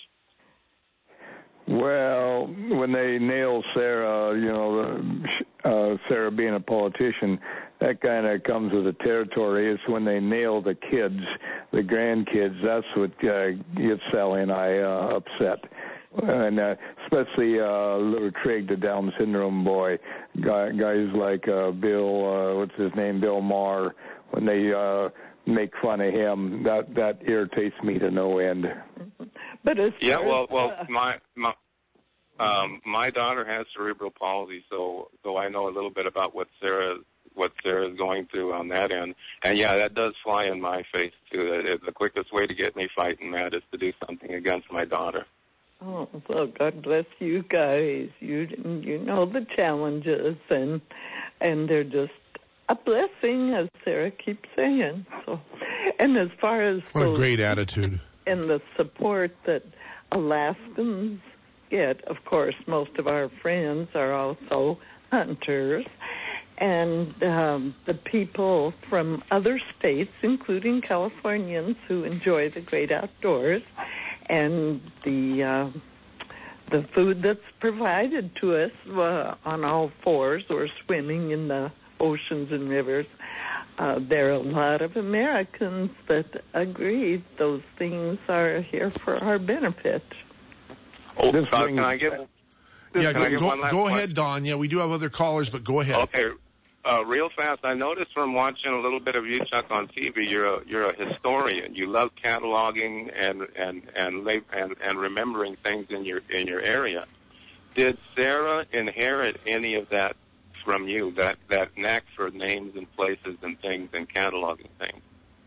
Well, when they nail Sarah, you know, uh, Sarah being a politician, that kind of comes with the territory. It's when they nail the kids, the grandkids. That's what uh, gets Sally and I uh, upset. And uh, especially uh, little Trig, the Down syndrome boy, Guy, guys like uh, Bill, uh, what's his name, Bill Maher, when they uh, make fun of him, that that irritates me to no end. But it's yeah, well, well, my my um, my daughter has cerebral palsy, so so I know a little bit about what Sarah what Sarah is going through on that end, and yeah, that does fly in my face too. The quickest way to get me fighting that is to do something against my daughter. Oh, well, God bless you guys. You you know the challenges, and and they're just a blessing, as Sarah keeps saying. So, and as far as what those, a great attitude, and the support that Alaskans get, of course, most of our friends are also hunters, and um, the people from other states, including Californians, who enjoy the great outdoors. And the uh, the food that's provided to us uh, on all fours or swimming in the oceans and rivers, uh, there are a lot of Americans that agree those things are here for our benefit. Oh, uh, can I give? Yeah, can I go, give go, one last go question? ahead, Don. Yeah, we do have other callers, but go ahead. Okay. Uh, real fast, I noticed from watching a little bit of you, Chuck, on T V, you're a, you're a historian. You love cataloging and and and, and and remembering things in your in your area. Did Sarah inherit any of that from you? That that knack for names and places and things and cataloging things?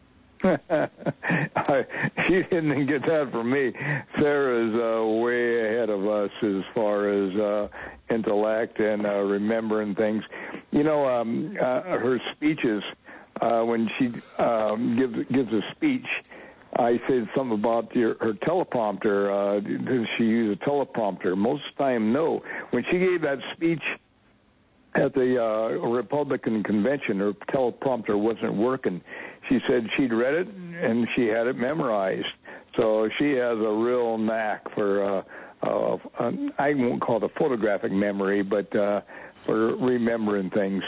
I, she didn't get that from me. Sarah's uh, way ahead of us as far as uh, intellect and uh, remembering things. You know, um, uh, her speeches, uh, when she um, gives gives a speech, I said something about your, her teleprompter. Uh, does she use a teleprompter? Most of the time, no. When she gave that speech at the uh, Republican convention, her teleprompter wasn't working. She said she'd read it and she had it memorized. So she has a real knack for, uh, uh, I won't call it a photographic memory, but uh, for remembering things.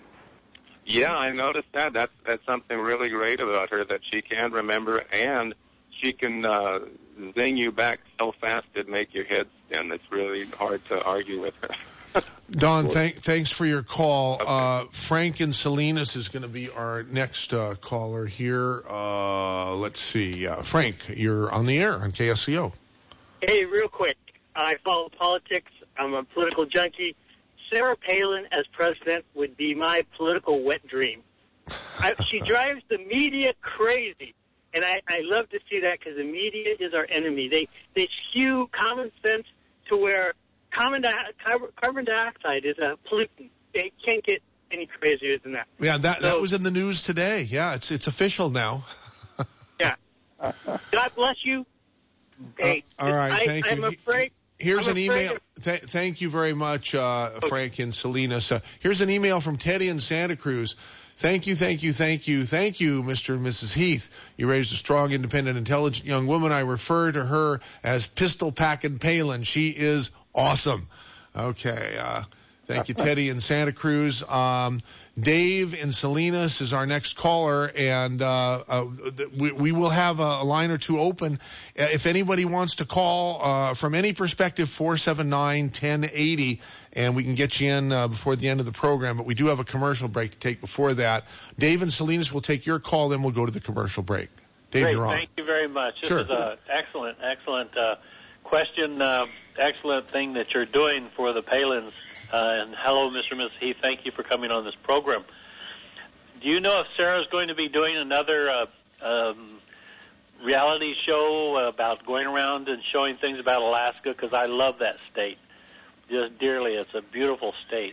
Yeah, I noticed that. That's that's something really great about her, that she can remember and she can uh, zing you back so fast it'd make your head spin. It's really hard to argue with her. Don, thank, thanks for your call. Okay. Uh, Frank in Salinas is going to be our next uh, caller here. Uh, let's see. Uh, Frank, you're on the air on K S C O. Hey, real quick. I follow politics. I'm a political junkie. Sarah Palin as president would be my political wet dream. I, she drives the media crazy, and I, I love to see that because the media is our enemy. They, they skew common sense to where Carbon, di- carbon dioxide is a pollutant. It can't get any crazier than that. Yeah, that so, that was in the news today. Yeah, it's it's official now. Yeah. God bless you. Hey, uh, all right, I, thank I'm you. Afraid, here's I'm an email. Of- Th- thank you very much, uh, Frank in Salinas. Uh, here's an email from Teddy in Santa Cruz. Thank you, thank you, thank you, thank you, Mister and Missus Heath. You raised a strong, independent, intelligent young woman. I refer to her as Pistol Packin' Palin. She is awesome. Okay. Uh, thank you, Teddy in Santa Cruz. Um, Dave in Salinas is our next caller, and uh, uh, we, we will have a, a line or two open. If anybody wants to call uh, from any perspective, four seven nine, one zero eight zero, and we can get you in uh, before the end of the program. But we do have a commercial break to take before that. Dave in Salinas will take your call, then we'll go to the commercial break. Dave, Great. you're on. Thank you very much. This Sure. is an excellent, excellent uh, question, uh, excellent thing that you're doing for the Palins. Uh, and hello, Mister and Missus Heath. Thank you for coming on this program. do you know if Sarah's going to be doing another uh, um, reality show about going around and showing things about Alaska? Because I love that state just dearly. It's a beautiful state.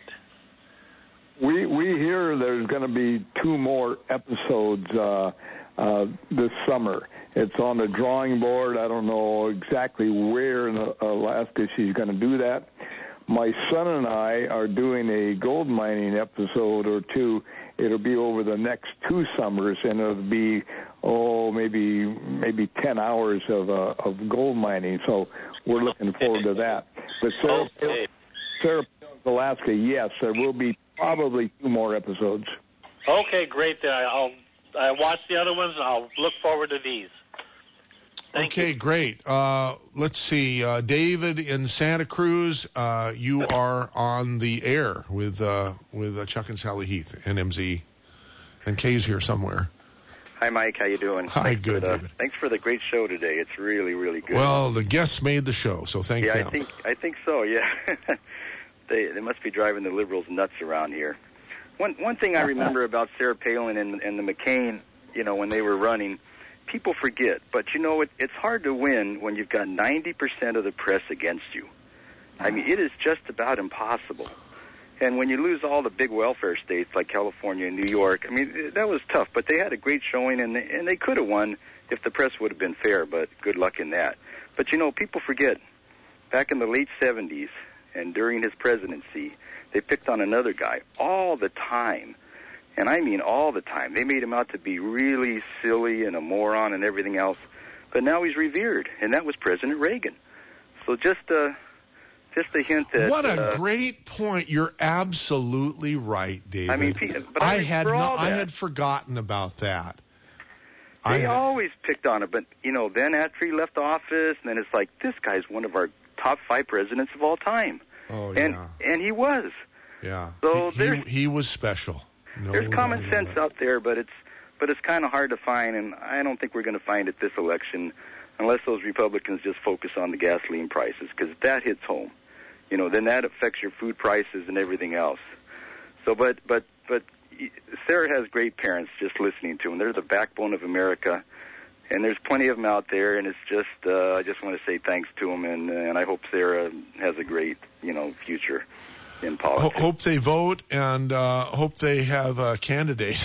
We we hear there's going to be two more episodes uh, uh, this summer. It's on the drawing board. I don't know exactly where in Alaska she's going to do that. My son and I are doing a gold mining episode or two. It'll be over the next two summers, and it'll be oh maybe maybe ten hours of uh, of gold mining. So we're looking forward to that. But Sarah, okay. Sarah Alaska, yes, there will be probably two more episodes. Okay, great. Then I'll I watch the other ones, and I'll look forward to these. Thank okay, you. Great. Uh, let's see. Uh, David in Santa Cruz, uh, you are on the air with uh, with uh, Chuck and Sally Heath and M Z. And Kay's here somewhere. Hi, Mike. How you doing? Hi, thanks good, for the, David. Thanks for the great show today. It's really, really good. Well, the guests made the show, so thank yeah, them. I think I think so. Yeah, they they must be driving the liberals nuts around here. One one thing I remember about Sarah Palin and, and the McCain, you know, when they were running. People forget, but you know, it, it's hard to win when you've got ninety percent of the press against you. I mean, it is just about impossible. And when you lose all the big welfare states like California and New York, I mean, that was tough, but they had a great showing, and they, and they could have won if the press would have been fair, but good luck in that. But, you know, people forget, back in the late seventies and during his presidency, they picked on another guy all the time. And I mean all the time. They made him out to be really silly and a moron and everything else. But now he's revered, and that was President Reagan. So just uh, just a hint that... What a uh, great point. You're absolutely right, David. I mean, but I, I had no, I had forgotten about that. They I, always picked on him. But, you know, then after he left office, and then it's like, this guy's one of our top five presidents of all time. Oh, and, yeah. And he was. Yeah. So he, there's... he, he was special. No, There's common no, sense no. out there, but it's but it's kind of hard to find, and I don't think we're going to find it this election unless those Republicans just focus on the gasoline prices, because that hits home. You know, then that affects your food prices and everything else. So, but but but Sarah has great parents. Just listening to them, they're the backbone of America, and there's plenty of them out there. And it's just uh, I just want to say thanks to them, and and I hope Sarah has a great you know future in politics. Ho- hope they vote, and uh, hope they have a candidate.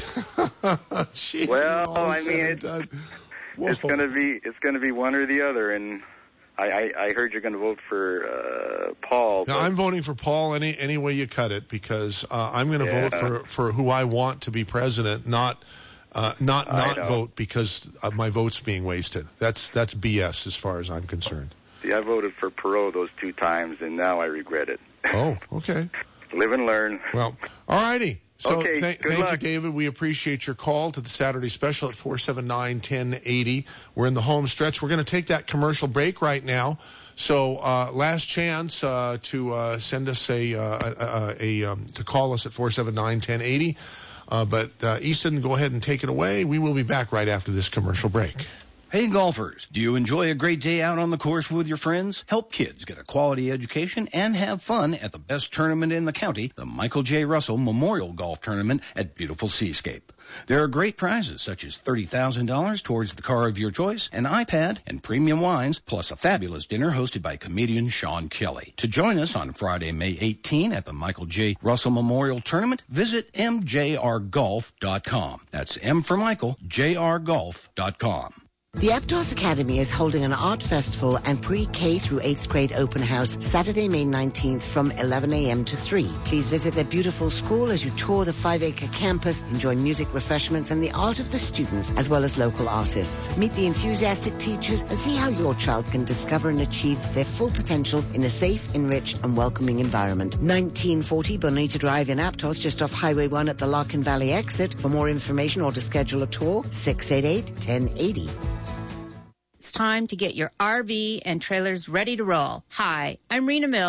Gee, well, all I said mean, and it's, done. it's going to be it's going to be one or the other, and I, I, I heard you're going to vote for uh, Paul. Now, but- I'm voting for Paul any any way you cut it, because uh, I'm going to Yeah. vote for, for who I want to be president, not uh, not I not know. vote because uh, my vote's being wasted. That's that's B S as far as I'm concerned. See, I voted for Perot those two times, and now I regret it. Oh, okay. Live and learn. Well, all righty. So Okay, th- good thank luck. you, David. We appreciate your call to the Saturday special at four seven nine, one oh eight oh. We're in the home stretch. We're going to take that commercial break right now. So uh, last chance uh, to uh, send us a, uh, a, a, a um, to call us at four seven nine, one oh eight oh. Uh, but uh, Easton, go ahead and take it away. We will be back right after this commercial break. Hey golfers, do you enjoy a great day out on the course with your friends? Help kids get a quality education and have fun at the best tournament in the county, the Michael J. Russell Memorial Golf Tournament at beautiful Seascape. There are great prizes such as thirty thousand dollars towards the car of your choice, an iPad, and premium wines, plus a fabulous dinner hosted by comedian Sean Kelly. To join us on Friday, May eighteenth at the Michael J. Russell Memorial Tournament, visit m j r golf dot com. That's M for Michael, j r golf dot com. The Aptos Academy is holding an art festival and pre-K through eighth grade open house Saturday, May nineteenth from eleven a.m. to three. Please visit their beautiful school as you tour the five-acre campus, enjoy music, refreshments, and the art of the students, as well as local artists. Meet the enthusiastic teachers and see how your child can discover and achieve their full potential in a safe, enriched, and welcoming environment. nineteen forty Bonita Drive in Aptos, just off Highway one at the Larkin Valley exit. For more information or to schedule a tour, six eight eight, one oh eight oh. It's time to get your R V and trailers ready to roll. Hi, I'm Rena Mills.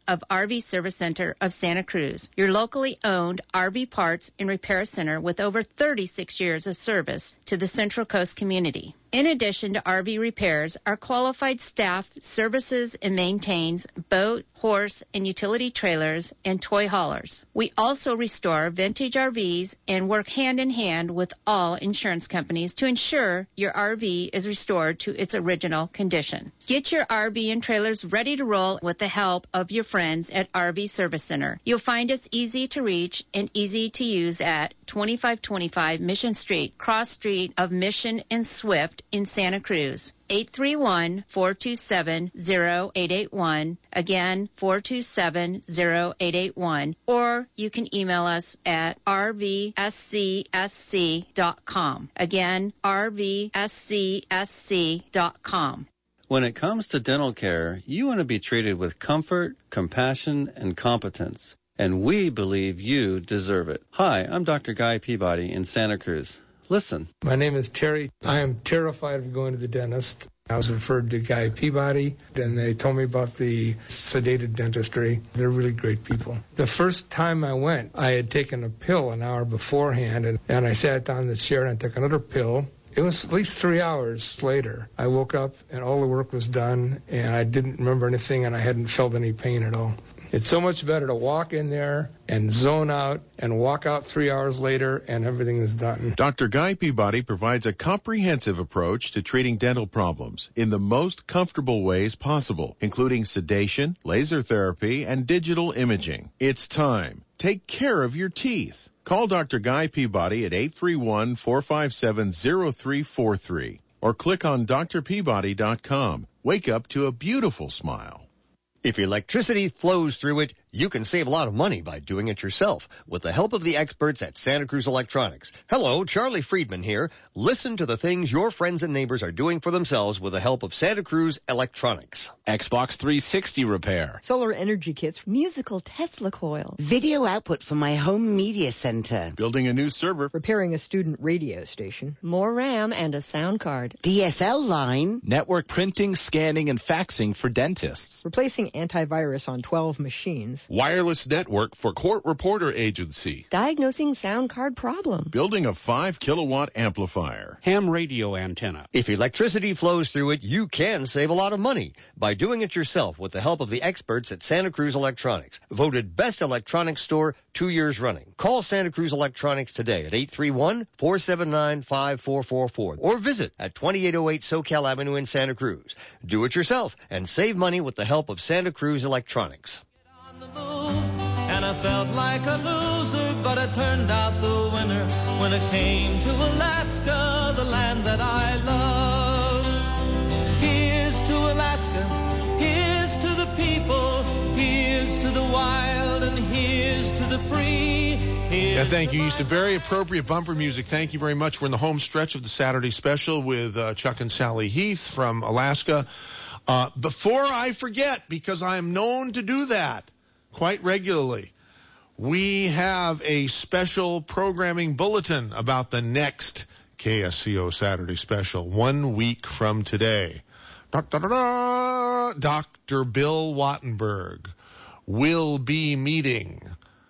of R V Service Center of Santa Cruz, your locally owned R V parts and repair center with over thirty-six years of service to the Central Coast community. In addition to R V repairs, our qualified staff services and maintains boat, horse, and utility trailers and toy haulers. We also restore vintage R Vs and work hand in hand with all insurance companies to ensure your R V is restored to its original condition. Get your R V and trailers ready to roll with the help of your friends at R V Service Center. You'll find us easy to reach and easy to use at twenty-five twenty-five Mission Street, cross street of Mission and Swift in Santa Cruz. eight three one, four two seven, zero eight eight one. Again, four two seven, zero eight eight one. Or you can email us at r v s c s c dot com. Again, r v s c s c dot com. When it comes to dental care, you want to be treated with comfort, compassion, and competence. And we believe you deserve it. Hi, I'm Doctor Guy Peabody in Santa Cruz. Listen. My name is Terry. I am terrified of going to the dentist. I was referred to Guy Peabody, and they told me about the sedated dentistry. They're really great people. The first time I went, I had taken a pill an hour beforehand, and, and I sat down in the chair and I took another pill. It was at least three hours later. I woke up, and all the work was done, and I didn't remember anything, and I hadn't felt any pain at all. It's so much better to walk in there and zone out and walk out three hours later and everything is done. Doctor Guy Peabody provides a comprehensive approach to treating dental problems in the most comfortable ways possible, including sedation, laser therapy, and digital imaging. It's time. Take care of your teeth. Call Doctor Guy Peabody at eight three one, four five seven, zero three four three or click on d r peabody dot com. Wake up to a beautiful smile. If electricity flows through it, you can save a lot of money by doing it yourself with the help of the experts at Santa Cruz Electronics. Hello, Charlie Friedman here. Listen to the things your friends and neighbors are doing for themselves with the help of Santa Cruz Electronics. Xbox three sixty repair. Solar energy kits. Musical Tesla coil. Video output for my home media center. Building a new server. Repairing a student radio station. More RAM and a sound card. D S L line. Network printing, scanning, and faxing for dentists. Replacing antivirus on twelve machines. Wireless network for court reporter agency. Diagnosing sound card problem. Building a five kilowatt amplifier. Ham radio antenna. If electricity flows through it, you can save a lot of money by doing it yourself with the help of the experts at Santa Cruz Electronics. Voted best electronics store two years running. Call Santa Cruz Electronics today at eight three one, four seven nine, five four four four or visit at twenty-eight oh eight SoCal Avenue in Santa Cruz. Do it yourself and save money with the help of Santa Cruz Electronics. And I felt like a loser, but I turned out the winner when it came to Alaska, the land that I love. Here's to Alaska, here's to the people, here's to the wild, and here's to the free. Here's yeah, thank you. Used a very appropriate bumper music. Thank you very much. We're in the home stretch of the Saturday special with uh, Chuck and Sally Heath from Alaska. Uh, before I forget, because I am known to do that quite regularly, we have a special programming bulletin about the next K S C O Saturday special, one week from today. Da-da-da-da. Doctor Bill Wattenberg will be meeting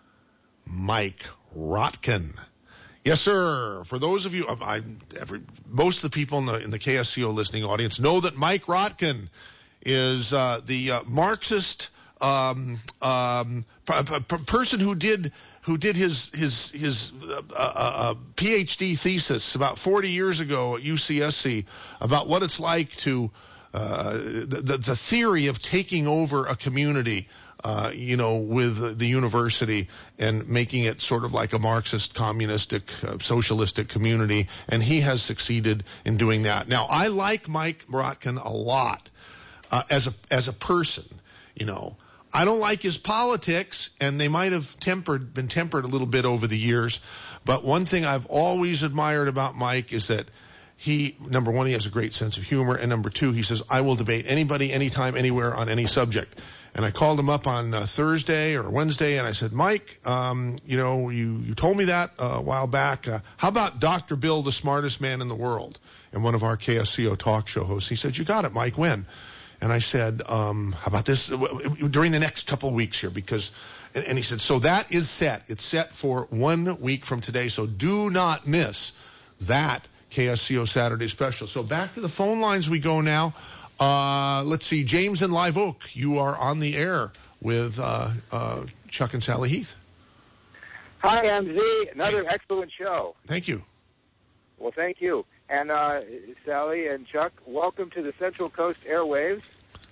Mike Rotkin. Yes, sir. For those of you, I, every, most of the people in the, in the K S C O listening audience know that Mike Rotkin is uh, the uh, Marxist Um, um, p- p- person who did who did his his his uh, uh, uh, PhD thesis about forty years ago at U C S C about what it's like to uh, the the theory of taking over a community, uh, you know, with the university and making it sort of like a Marxist, communistic, uh, socialistic community, and he has succeeded in doing that. Now, I like Mike Rotkin a lot uh, as a as a person, you know. I don't like his politics, and they might have tempered, been tempered a little bit over the years. But one thing I've always admired about Mike is that he, number one, he has a great sense of humor, and number two, he says, I will debate anybody, anytime, anywhere, on any subject. And I called him up on uh, Thursday or Wednesday, and I said, Mike, um, you know, you, you told me that uh, a while back. Uh, how about Doctor Bill, the smartest man in the world, and one of our K S C O talk show hosts? He said, you got it, Mike, when? And I said, um, how about this during the next couple of weeks here? Because, and, and he said, so that is set. It's set for one week from today. So do not miss that K S C O Saturday special. So back to the phone lines we go now. Uh, let's see, James in Live Oak, you are on the air with uh, uh, Chuck and Sally Heath. Hi, M Z. Another excellent show. Thank you. Well, thank you. And uh, Sally and Chuck, welcome to the Central Coast Airwaves.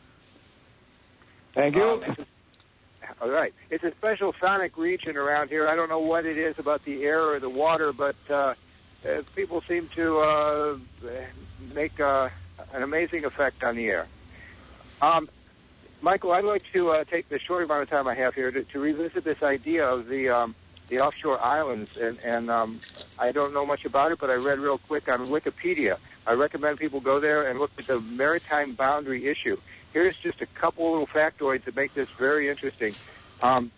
Thank you. Um, all right. It's a special sonic region around here. I don't know what it is about the air or the water, but uh, uh, people seem to uh, make uh, an amazing effect on the air. Um, Michael, I'd like to uh, take the short amount of time I have here to, to revisit this idea of the um, the offshore islands, and, and um, I don't know much about it, but I read real quick on Wikipedia. I recommend people go there and look at the maritime boundary issue. Here's just a couple little factoids that make this very interesting. Um,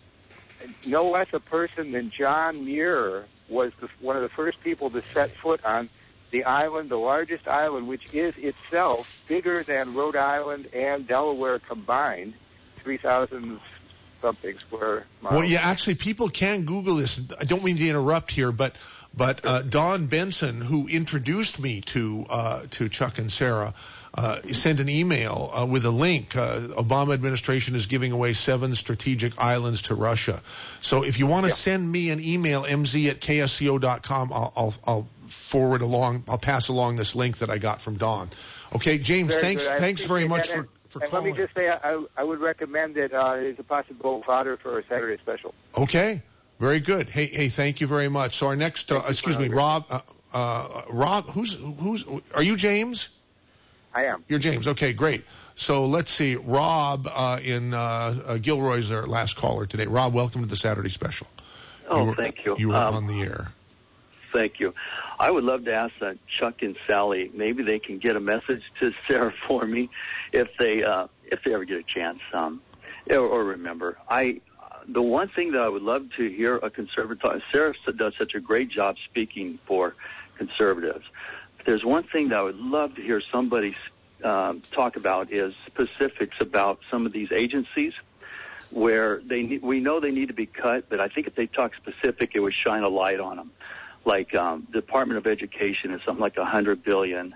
no less a person than John Muir was the, one of the first people to set foot on the island, the largest island, which is itself bigger than Rhode Island and Delaware combined, three thousand something square miles. Well, yeah, actually, people can Google this. I don't mean to interrupt here, but but uh, Don Benson, who introduced me to uh, to Chuck and Sarah, uh, sent an email uh, with a link. Uh, Obama administration is giving away seven strategic islands to Russia. So if you want to yeah. send me an email, m z at k s c o dot com, I'll, I'll, I'll forward along, I'll pass along this link that I got from Don. Okay, James, very thanks, thanks very much and, for. For and calling. let me just say, I, I would recommend it uh, as a possible fodder for a Saturday special. Okay, very good. Hey, hey, thank you very much. So our next, uh, excuse me, Rob, uh, uh, Rob, who's, who's, are you James? I am. You're James. Okay, great. So let's see, Rob uh, in uh, uh, Gilroy's our last caller today. Rob, welcome to the Saturday special. Oh, you were, thank you. You were um, on the air. Thank you. I would love to ask uh, Chuck and Sally, maybe they can get a message to Sarah for me if they uh, if they ever get a chance. Um, or, or remember, I uh, the one thing that I would love to hear a conservative, Sarah does such a great job speaking for conservatives. If there's one thing that I would love to hear somebody um, talk about is specifics about some of these agencies where they need, we know they need to be cut, but I think if they talk specific, it would shine a light on them. Like um, the Department of Education is something like a hundred billion,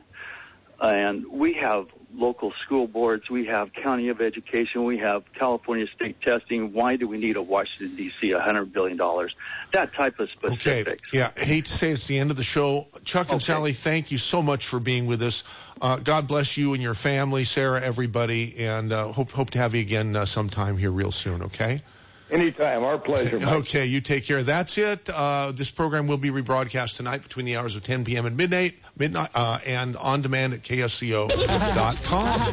and we have local school boards, we have County of Education, we have California State Testing. Why do we need a Washington D C a hundred billion dollars? That type of specifics. Okay. Yeah, I hate to say it's the end of the show. Chuck and okay. Sally, thank you so much for being with us. Uh, God bless you and your family, Sarah, everybody, and uh, hope hope to have you again uh, sometime here real soon. Okay. Anytime. Our pleasure, Mike. Okay, you take care. That's it. Uh, this program will be rebroadcast tonight between the hours of ten p.m. and midnight, midnight, uh, and on demand at k s c o dot com.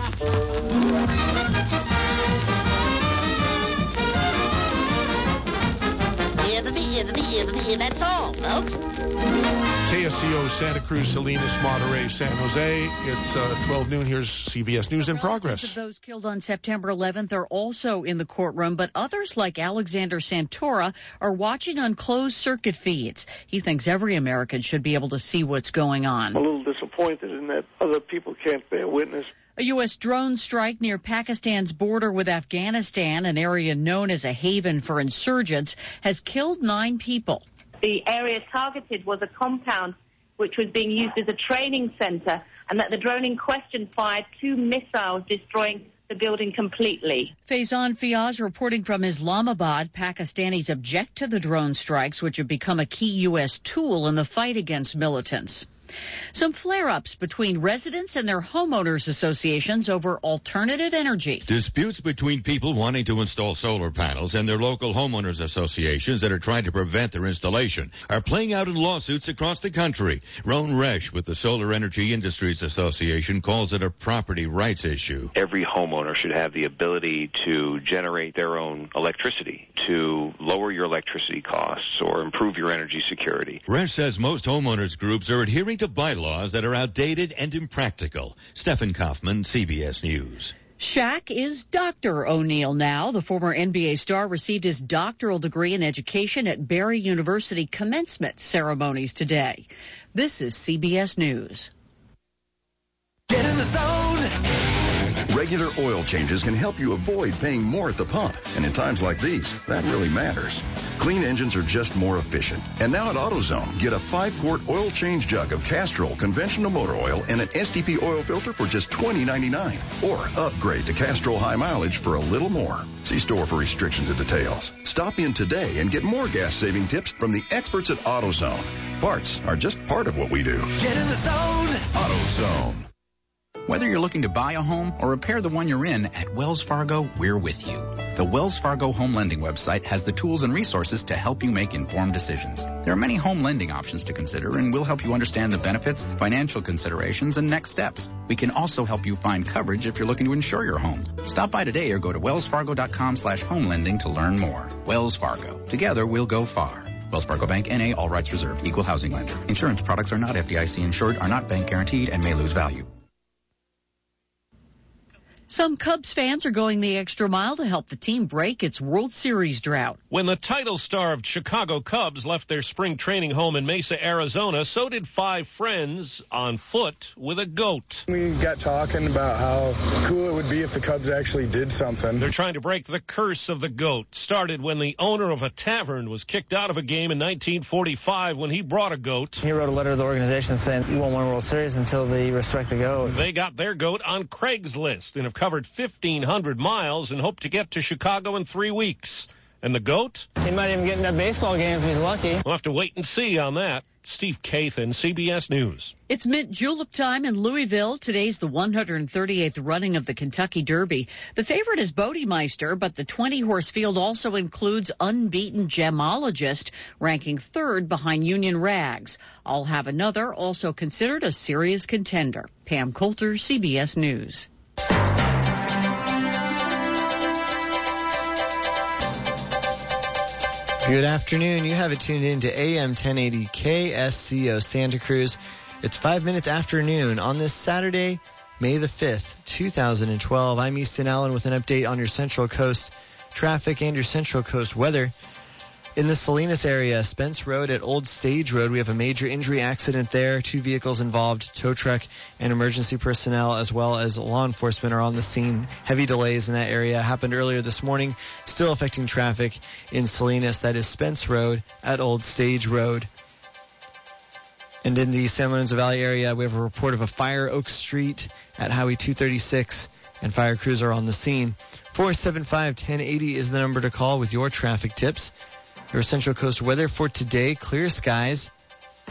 That's all, folks. K S C O, Santa Cruz, Salinas, Monterey, San Jose. It's uh, twelve noon. Here's C B S News in Progress. Of those killed on September eleventh are also in the courtroom, but others like Alexander Santora are watching on closed circuit feeds. He thinks every American should be able to see what's going on. I'm a little disappointed in that other people can't bear witness. A U S drone strike near Pakistan's border with Afghanistan, an area known as a haven for insurgents, has killed nine people. The area targeted was a compound which was being used as a training center, and that the drone in question fired two missiles, destroying the building completely. Faizan Fiaz reporting from Islamabad. Pakistanis object to the drone strikes, which have become a key U S tool in the fight against militants. Some flare-ups between residents and their homeowners associations over alternative energy. Disputes between people wanting to install solar panels and their local homeowners associations that are trying to prevent their installation are playing out in lawsuits across the country. Ron Resch with the Solar Energy Industries Association calls it a property rights issue. Every homeowner should have the ability to generate their own electricity, to lower your electricity costs or improve your energy security. Resch says most homeowners groups are adhering to bylaws that are outdated and impractical. Stephen Kaufman, C B S News. Shaq is Doctor O'Neal now. The former N B A star received his doctoral degree in education at Barry University commencement ceremonies today. This is C B S News. Get in the zone. Regular oil changes can help you avoid paying more at the pump, and in times like these, that really matters. Clean engines are just more efficient. And now at AutoZone, get a five-quart oil change jug of Castrol conventional motor oil and an S T P oil filter for just twenty ninety-nine. Or upgrade to Castrol High Mileage for a little more. See store for restrictions and details. Stop in today and get more gas-saving tips from the experts at AutoZone. Parts are just part of what we do. Get in the zone. AutoZone. Whether you're looking to buy a home or repair the one you're in, at Wells Fargo, we're with you. The Wells Fargo Home Lending website has the tools and resources to help you make informed decisions. There are many home lending options to consider, and we'll help you understand the benefits, financial considerations, and next steps. We can also help you find coverage if you're looking to insure your home. Stop by today or go to wellsfargo.com slash home lending to learn more. Wells Fargo. Together, we'll go far. Wells Fargo Bank, N A, all rights reserved. Equal housing lender. Insurance products are not F D I C insured, are not bank guaranteed, and may lose value. Some Cubs fans are going the extra mile to help the team break its World Series drought. When the title-starved Chicago Cubs left their spring training home in Mesa, Arizona, so did five friends on foot with a goat. We got talking about how cool it would be if the Cubs actually did something. They're trying to break the curse of the goat. Started when the owner of a tavern was kicked out of a game in nineteen forty-five when he brought a goat. He wrote a letter to the organization saying, "You won't win a World Series until they respect the goat." They got their goat on Craigslist and have covered fifteen hundred miles and hope to get to Chicago in three weeks. And the goat? He might even get in a baseball game if he's lucky. We'll have to wait and see on that. Steve Kathan, C B S News. It's mint julep time in Louisville. Today's the one hundred thirty-eighth running of the Kentucky Derby. The favorite is Bodemeister, but the twenty-horse field also includes unbeaten Gemologist, ranking third behind Union Rags. I'll Have Another, also considered a serious contender. Pam Coulter, C B S News. Good afternoon. You have it tuned in to A M ten eighty K S C O Santa Cruz. It's five minutes after noon on this Saturday, May the fifth, two thousand twelve. I'm Easton Allen with an update on your Central Coast traffic and your Central Coast weather. In the Salinas area, Spence Road at Old Stage Road, we have a major injury accident there. Two vehicles involved, tow truck and emergency personnel, as well as law enforcement are on the scene. Heavy delays in that area happened earlier this morning, still affecting traffic in Salinas. That is Spence Road at Old Stage Road. And in the San Lorenzo Valley area, we have a report of a fire, Oak Street at Highway two thirty-six, and fire crews are on the scene. four seven five, one oh eight oh is the number to call with your traffic tips. Your Central Coast weather for today, clear skies,